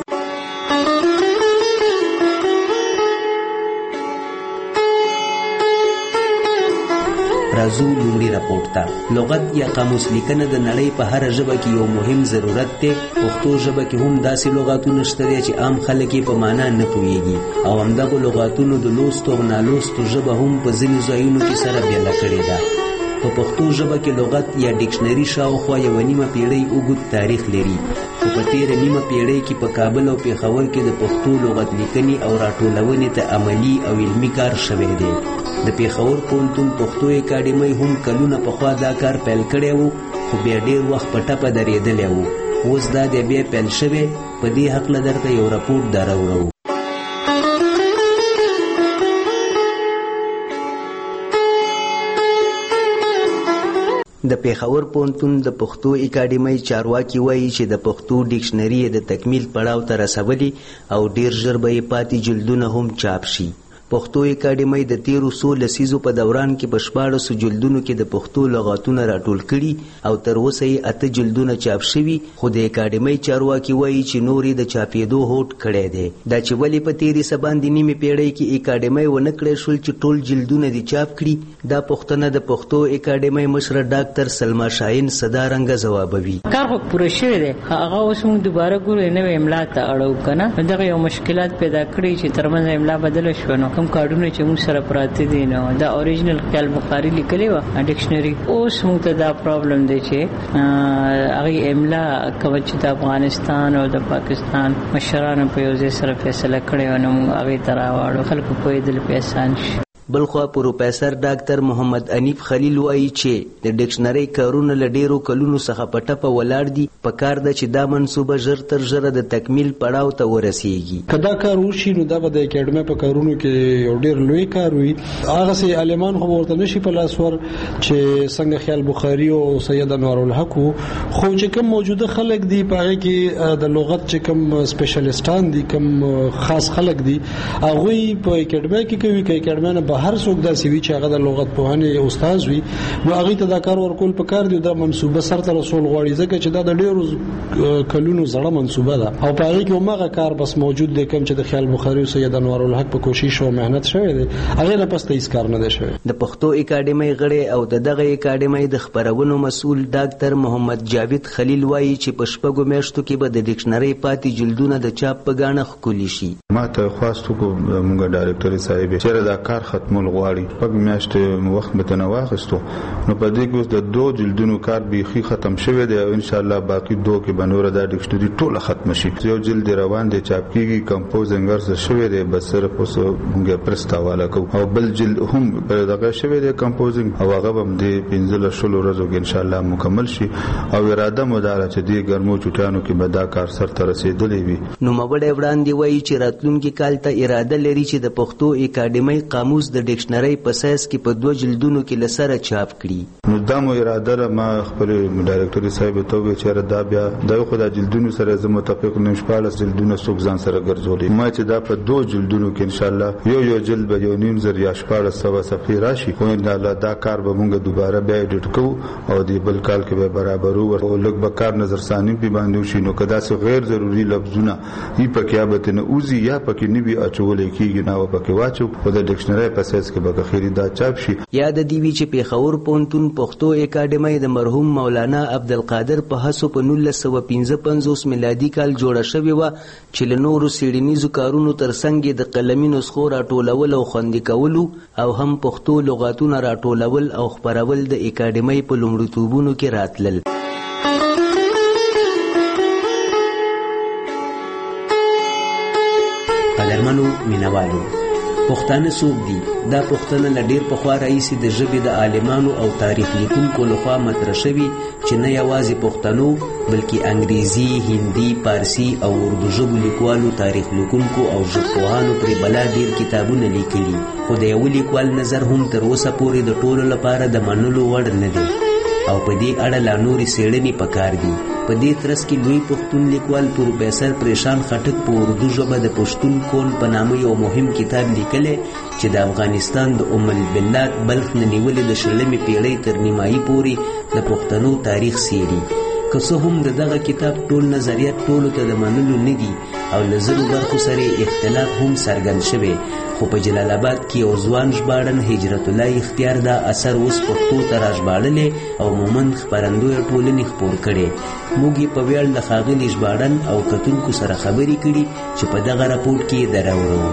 راځو لومړی راپورټ ته. لغت یا قاموس لیکنه د نړۍ په هر ژبه کې یو مهم ضرورت دی. پښتو ژبه کې هم داسې لغاتونه شته دي چې عام خلک یې په معنا نه پوهیږي او همدغه لغاتونو د لوستو او نالوستو ژبه هم په ځینو ځایونو کې سره بیله کړې ده. په پښتو ژبه کې لغت یا ډکشنري شاوخوا یوه نیمه پیړۍ اوږد تاریخ لري، خو په تیره نیمه پیړۍ کې په کابل او پېښور کې د پښتو لغت لیکنې او راټولونې ته عملي او علمي کار شوی دی. د پېښور پوهنتون پښتو اکاډمۍ هم کلونه پخوا دا کار پیل کړی و، خو بیا ډېر وخت په ټپه درېدلی و. اوس دا دی بیا پیل شوی. په دې هکله درته یو راپورټ دراوړو. د پېښور پوهنتون د پښتو اکاډمۍ چارواکي وایي چې د پښتو ډکشنري د تکمیل پړاو ته رسولي او ډیر ژر به یې پاتې جلدونه هم چاپ شي. پښتو اکاډمۍ د تیرو څو لسیزو په دوران کې په شپاړسو جلدونو کې د پښتو لغاتونه راټول کړي او تر اوسه یې اته جلدونه چاپ شوي، خو د اکاډمۍ چارواکي وایي چې نور یې د چاپېدو هوډ کړی دی. دا چې ولې په تیرې څه باندې نیمې پیړۍ کې اکاډمۍ ونه کړی شول چې ټول جلدونه دې چاپ کړي، دا پوښتنه د پښتو اکاډمۍ مشره ډاکټر سلما شاهین صدارنګه ځوابوي. کار خو پوره شوی دی، هغه اوس موږ دوباره ګورو نوې املا ته اړو که نه. دغه یو مشکلات پیدا کړي چې ترمنځ املا بدله شوه نو کوم کارډونه چې موږ سره پراته دي نو دا اوریجنل خیال بخاري لیکلی وه ډکشنري، اوس موږ ته دا پرابلم دی چې هغې املا کومه چې د افغانستان او د پاکستان مشرانو په یو ځای سره فیصله کړې وه نو موږ هغې ته راواړو خلکو پوهېدل پې اسان شي. بلخوا پروفیسر ډاکټر محمد انیف خلیل وایي چې د ډکشنري کارونه له ډیرو کلونو څخه په ټپه ولاړ دي. په کار ده چې دا منصوبه ژر تر ژره د تکمیل پړاو ته ورسیږي. که دا کار وشي نو دا به د اکاډمۍ په کارونو کې یو ډیر لوی کار وي. هغسې عالمان خو ورته نشي په لاس ور چې څنګه خیال بخاري او سید انوار الحق وو، خو چې کوم موجوده خلک دي په هغې کې د لغت چې کوم سپیشلیستان دي، کوم خاص خلک دي، هغوی په اکاډمۍ کې کوي. که اکاډمۍ نه هر څوک داسې وي چې هغه د لغت پوهنې استاد وي نو هغوی ته دا کار ورکول پکار دی. دا منصوبه سرته رسول غواړي ځکه چې دا د ډېرو کلونو زړه منصوبه ده او په هغې کې هماغه کار بس موجود دی کوم چې د خیال بخاري او سید انوار الحق په کوشش او محنت شوی دی، هغې نه پس ته هېڅ کار نه دی شوی. د پښتو اکاډمۍ غړی او د دغه اکاډمۍ د خپرونو مسؤل ډاکټر محمد جاوید خلیل وایي چې په شپږو میاشتو کې به د ډکشنرۍ پاتې جلدونه د چاپ په ګاڼه ښکلي شي. ما ته خواست وکړو زموږ ډایرکټر صاحب چېرې دا کار ختمول غواړي، شپږ میاشتې وخت به ته نه واخیستو نو په دې کې اوس د دوه جلدونو کار بیخي ختم شوی دی او انشاءالله باقي دوه کې به نوره دا ډکشنري ټوله ختمه شي. یو جلد روان دی چاپ کېږي، کمپوزنګ ورسه شوی دی، بس صرف اوس موږ پرس ته حواله کوو او بل جلد هم دغه شوی دی کمپوزنګ او هغه به هم د پنځلس شلو ورځو کې انشاءالله مکمل شي او اراده مو دا ده چې دې ګرمو چوټیانو کې به دا کار سرته رسېدلی وي. نوموړی وړاندې وایي چې راتلونکي کال ته اراده لري چې د پښتو اکاډمۍ قاموس د ډکشنرۍ په سایز کې په دوه جلدونو کې لسره چاپ کړي. نو دا مو اراده ما خپل ډایرکټر صاحب ته وی چې دا بیا د خدای جلدونو سره زه متفق نیم شپاړس جلدونه څوک ځان سره ګرځولې ما چې دا په دوه جلدونو کې ان شاء الله یو یو جلد به یو نیم زر یا شپاړس سوه صفحې راشي خو ان الله دا کار به مونږ دوباره بیا ایډیټ کوو او د بل کال کې به برابرو او لږ به کار نظر ثانی په باندې وشي. نو کدا څه غیر ضروري لفظونه ای پکې ابته نه اوزي یا پکې نه بي اچولې کیږي نه پکې واچو په د ډکشنری په اساس کې به خیری دا چاپ شي. یاد دی وی چې پیښور پونتون پښتو اکاډمۍ د مرحوم مولانا عبدالقادر په هڅو په نولس سوه پنځه پنځوس میلادي کال جوړه شوې وه چې له نورو څېړنیزو کارونو ترڅنګ د قلمي نسخو راټولول او خوندي کولو او هم پښتو لغاتونه راټولول او خپرول د اکاډمۍ په لومړیتوبونو کې راتلل. قدرمنو مینوالو، پښتانه څوک دي؟ دا پوښتنه له ډېر پخوا راهیسې د ژبې د عالمانو او تاریخ لیکونکو لخوا مطرح شوي چې نه یوازې پښتنو بلکې انګریزي، هندي، پارسي او اردو ژبو لیکوالو، تاریخ لیکونکو او ژبپوهانو پرې بلا ډېر کتابونه لیکلي، خو د یوه لیکوال نظر هم تر اوسه پورې د ټولو لپاره د منلو وړ نه دی او په دې اړه لا نورې څېړنې پکار دي. په دې ترڅ کې لوی پښتون لیکوال پروفیسر پریشان خټک په اردو ژبه د پښتون کون په نامه یو مهم کتاب لیکلی چې د افغانستان د ام البلاد بلخ نه نیولې د شلمې پیړۍ تر نیمایي پورې د پښتنو تاریخ څېړي. که څه هم د دغه کتاب ټول نظریات ټولو ته د منلو نه دي او له زرو برخو سره اختلاف هم څرګند شوی، خو په جلال آباد کې یو ځوان ژباړن هجرت الله اختیار دا اثر اوس پښتو ته راژباړلی او مومند خپرندویه ټولنې خپور کړی. موږ یې په ویاړ له ښاغلي ژباړن او کتونکو سره خبرې کړي چې په دغه راپورټ کې د راوړو.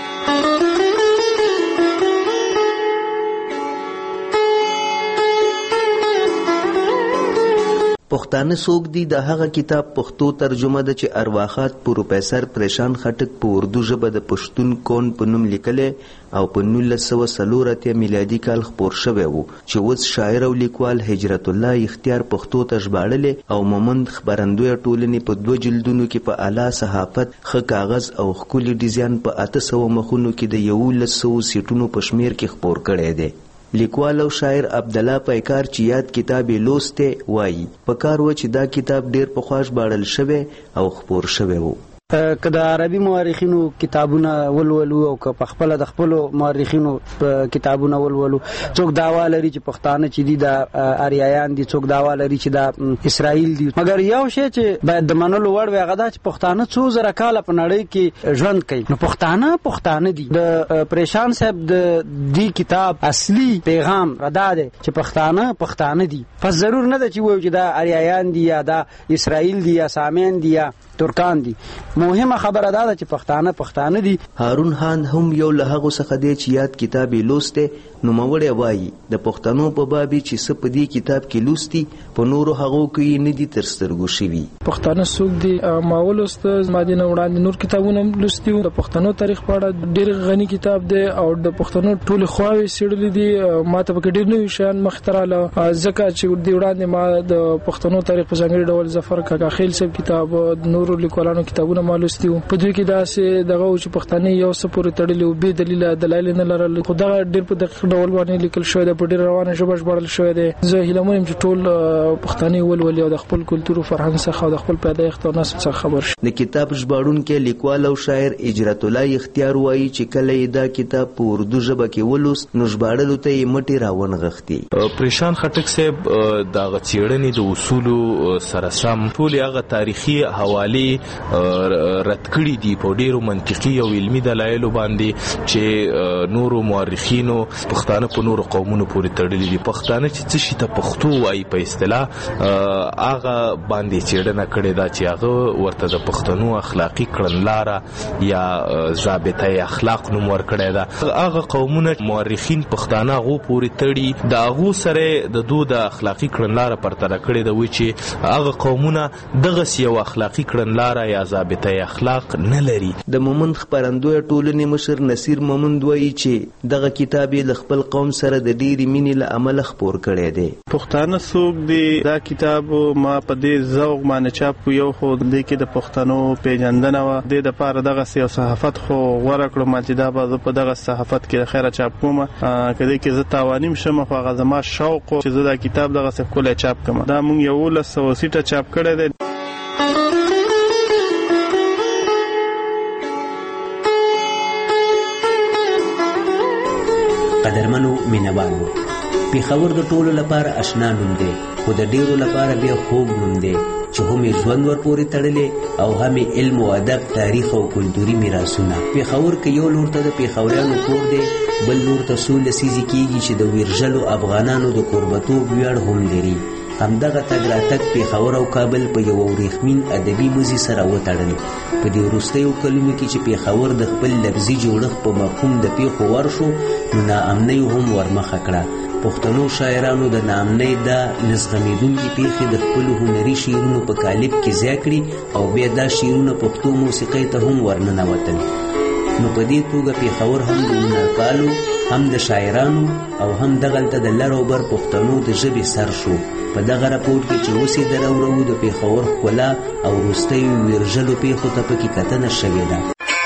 پښتانه څوک دي؟ د هغه کتاب پښتو ترجمه ده چې ارواښاد پروفیسر پریشان خټک په اردو ژبه د پښتون کون په نوم لیکلی او په نولس سوه څلور اتیا میلادي کال خپور شوی و چې اوس شاعر او لیکوال هجرت الله اختیار پښتو ته ژباړلی او مومند خپرندویه ټولنې په دوه جلدونو کې په اعلی صحافت، ښه کاغذ او ښکلي ډیزاین په اته سوه مخونو کې د یولس سوو سیټونو په شمیر کې خپور کړی دی. لیکوال او شاعر عبدالله پیکار چې یاد کتاب یې لوستی وایي پکار و چې دا کتاب ډېر پخوا ژباړل شوی او خپور شوی و. که د عربي مورخینو کتابونه ولولو او که په خپله د خپلو مورخینو کتابونه ولولو، څوک دعوا لري چې پښتانه چې دي د اریایان دي، څوک دعوا لري چې د اسرائیل دي، مګر یو شی چې باید د منلو وړ وي هغه دا چې پښتانه څو زره کاله په نړۍ کې ژوند کوي. نو پښتانه پښتانه دي. د پریشان صاحب د دې کتاب اصلي پیغام ردا دی چې پښتانه پښتانه دي. پس ضرور نه ده چې وایو چې دا اریایان دي یا دا اسرائیل دي یا سامیان دي یا ترکان دي. مهمه خبره دا ده چې پښتانه پښتانه دي. هارون خان هم یو له هغو څخه دی چې یاد کتاب یې لوستی. نوموړی وایي د پښتنو په باب چې څه په دې کتاب کې لوستي په نورو هغو کې نه دي تر سترګو شوي. پښتانه څوک دي ما ولوسته، زما دې نه وړاندې نور کتابونه هم لوستي وو. د پښتنو تاریخ په اړه ډېر غني کتاب دی او د پښتنو ټولې خواوې څېړلې دي. ما ته پکې ډېر نوي شیان مخې ته راغله ځکه چې دې وړاندې ما د پښتنو تاریخ په ځانګړي ډول ظفر کاکا خیل صاحب کتاب، نورو لیکوالانو کتابونه ما لوستي وو. په دوی کې داسې دغه و چې پښتانه یو څه پورې تړلي وو، بې دلیله دلایل نه لرل، خو دغه ډېر په دقیق ډول باندې لیکل شوی دی، په ډېره روانه ژبه ژباړل شوی دی. زه هیله من یم چې ټول پښتانه ولولي او د خپل کلتور او فرهنګ څخه او د خپل پیدایښت او نسب څخه خبر شي. د کتاب ژباړونکی لیکوال او شاعر هجرت الله اختیار وایي چې کله یې دا کتاب په اردو ژبه کې ولوست نو ژباړلو ته یې مټې راونغښتې. پریشان خټک صاحب د څېړنې د اصولو سره سم ټولې هغه تاریخي حوالې رد کړي دي په ډېرو منطقي او علمي دلایلو باندې چې نورو مورخینو پښتانه په نورو قومونو پورې تړلي دي. پښتانه چې څه شي ته پښتو وایي په اصطلاح هغه باندې څېړنه کړې ده چې هغه ورته د پښتنو اخلاقي کړنلاره یا ضابطه اخلاق نوم ورکړی ده. هغه قومونه مورخین پښتانه هغو پورې تړي، د هغو سره د دو د اخلاقي کړنلاره پرتله کړې ده وایي چې هغه قومونه دغسې یو اخلاقي کړنلاره کړنلاره یا ضابطه اخلاق نه لري. د مومند خپرندوی ټولنې مشر نصیر مومند وایي چې دغه کتاب یې له خپل قوم سره د ډېرې مینې له امله خپور کړی دی. پښتانه څوک دی دا کتاب ما په دې ذوق باندې چاپ کو یو خو د کې د پښتنو پیژندنه و د د پاره دغه سیاست صحافت خو غوړه کړم چې دا به په دغه صحافت کې خیره چاپ کوم کله کې زه توانیم شم خو هغه زما شوق چې زه دا کتاب دغه څه کوله چاپ کوم. دا مونږ یو له سوسیټه چاپ کړی دی. قدرمنو مینوالو، پیښور د ټولو لپاره آشنا نوم دی خو د ډیرو لپاره بیا خوږ نوم دی چې هم یې ژوند ورپورې تړلی او هم یې علم او ادب، تاریخ او کلتوري میراثونه. پیښور که یو لور ته د پیښوریانو کور دی، بل لور ته څو لسیزې کېږي چې د ویرژلو افغانانو د کوربتوب ویاړ هم لري. همدغه تګ راتګ پیښور او کابل په یو ورېښمین ادبي مزي سره وتړل. په دې وروستیو کلونو کې چې پیښور د خپل لفظي جوړښت په مفهوم د پیښو ورشو، نو ناامنۍ هم ورمخه کړه. پښتنو شاعرانو د ناامنۍ دا نزغمېدونکې پیښې د خپلو هنري شعرونو په قالب کې ځای کړي او بیا دا شعرونه پښتو موسیقۍ ته هم ورننوتل. نو په دې توګه پیښور هم د هنرپالو، هم د شاعرانو او هم دغلته د لر او بر پښتنو د ژبې سر شو. په دغه راپورټ کې چې اوس یې د راورو د پیښور ښکلا او وروستیو ویرژلو پیښو ته پکې کتنه شوې ده.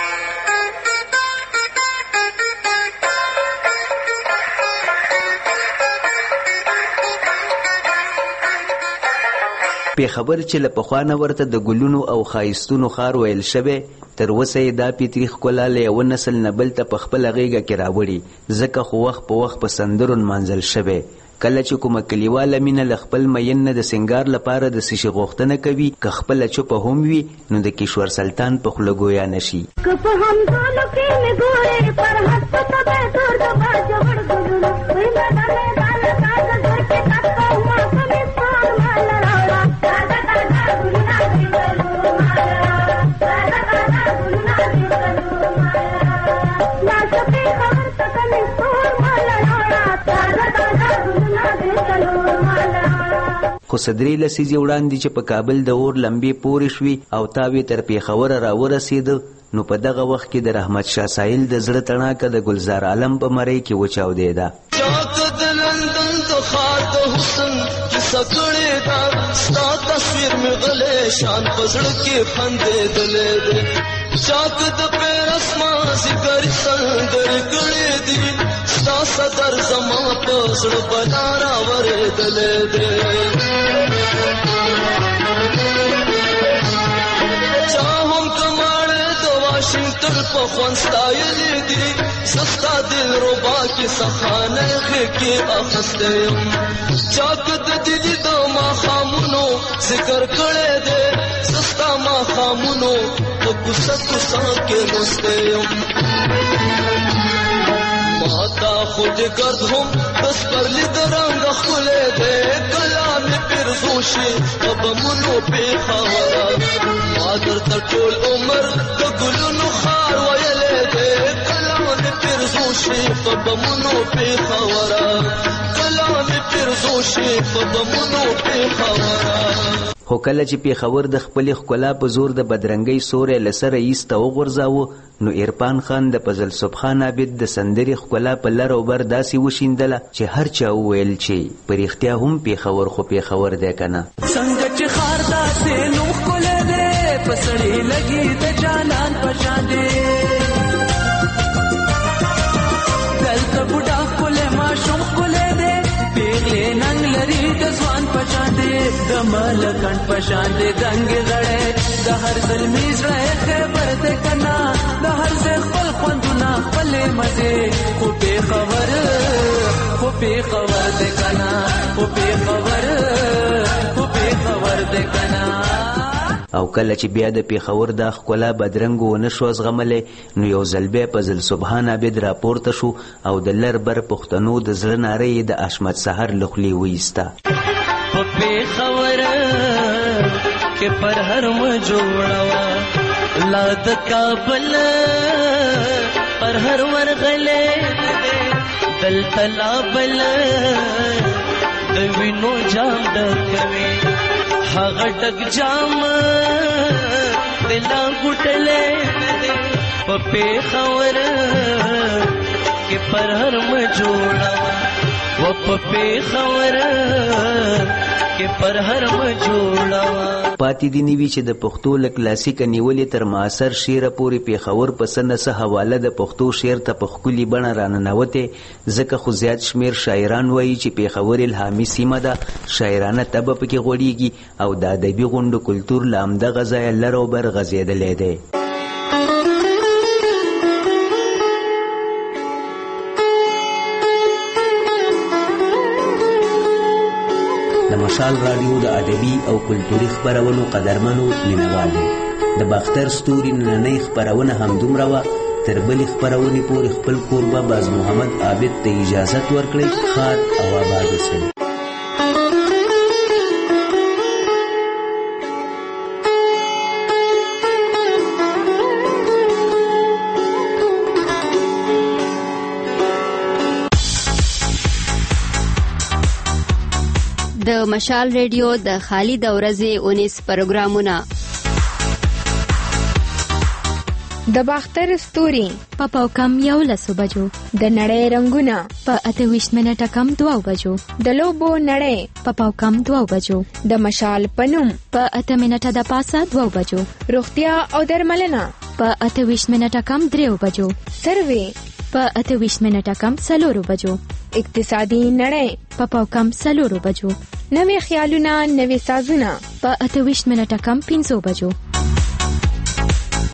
پیښور چې له پخوا نه ورته د ګلونو او ښایستونو ښار ویل شوی، تر اوسه یې دا فطري ښکلا له یوه نسل نه بل ته په خپله غېږه کې راوړي، ځکه خو وخت په وخت په سندرو نمانځل شوی. کله چې کومه کلیواله مینه له خپل مین نه د سنګار لپاره د څه شي غوښتنه کوي، که خپله چوپه هم وي نو د کشور سلطان په خوله ګویا نشي. خو صدرې لسیزې وړاندې چې په کابل د اور لمبې پورې شوي او تاوې تر پیښوره راورسېده، نو په دغه وخت کې د رحمت شاه سایل د زړه تڼاکه د ګلزار عالم په مرۍ کې وچاودېده. تصویر میں غلے شان پزړ کې خندېدلې دې چاک د پیر اسمان ذکر سندر کړې دې ستا صدر زما پزړ بلارا ورېدلې دې چاهم کماړ د واشنگټن په خوان ستایلې دې سستا دل ربا کې سخانه کې اخسته چاک د دل د ما خامونو ذکر کړه دې سستا ما خامونو په کوڅه کوڅه کې مستیم ماتا خود گرد هم بس پر لید رنگ خله دې کلام پرزوشي اب منو په خاورا مادر ټول عمر د ګلونو خار ویلې دې کلام پرزوشي اب منو په خاورا خو کله چې پیښور د خپلې ښکلا په زور د بدرنګۍ سوری له سره ایسته وغورځاوه، نو عرفان خان د فضل صبح خان عابد د سندرې ښکلا په لر او بر داسې وشیندله چې هر چا وویل چې په رښتیا هم پیښور خو پیښور دی که نه. څنګه چې ښار داسې نوم ښکلی دی په سړي لګي د جانان په شان دی دلته بوډا ښکلی ماشوم ښکلی دی پیغلې ننګ لري د ځوان په شان دی د ملکڼ په شان دی دنګې غړی د هر زلمي زړی خیبر دی که نه د هر ځای خپل خوندونه خپلې مزې خو پیښور خو پیښور دی که نه خو پیښور خو پیښور دی که نه. او کله چې بیا د پیښور دا ښکلا بدرنګو ونه شو زغملی، نو یو ځل بیا فضل سبحان عابد راپورته شو او د لر بر پښتنو د زړه ناره یې د اشمت سحر له خولې وایسته. په پیښور کې پر هر م جوړوه لا د کابل پر هر ورغلې دلته لا بل د وینو جام ډکوي هغه ډک جام دلا ګټلې په پیښور کې پر هر م جوړا و په پیښور کې پر هر م جوړا پاتې دی نیوی چې د پښتو ل کلاسیک نیولې تر معاصر شعر پورې پیښور پسند سه حواله د پښتو شعر ته په خولي بڼه راننوته ځکه خو زیات شمیر شاعران وایي چې پیښور الهامي سیمه ده شاعرانه تبه پکې غوړیږي او د ادبي غونډو کلتور لامده غزا لرو بر غزیدلې ده. د مشال رادیو د ادبي او کلتوري خبرونو قدرمنو مینوالو د باختر ستوري نننۍ خبرونه هم دومره وه تر بلې خبرونې پورې خپل کوربه باز محمد عابد ته اجازت ورکړئ. ښاد او آباد اوسئ. د مشال ریډیو د خالي د ورځې اونیس پروګرامونه د باختر ستوري په پاو کم یو لسو بجو د نړۍ رنگونه په اته ویشت منټه کم دوه بجو د لوبو نړۍ په پاو کم دوه بجو د مشال پنوم په اته منټه د پاسه دوه بجو روغتیا او درملنه په اته ویشت منټه کم درې بجو سروي په اته ویشت منټه کم څلور بجو اقتصادي نړۍ په پاو کم څلور بجو نوې خیالونه نوې سازونه په اته ویشت منټه کم پنځه بجو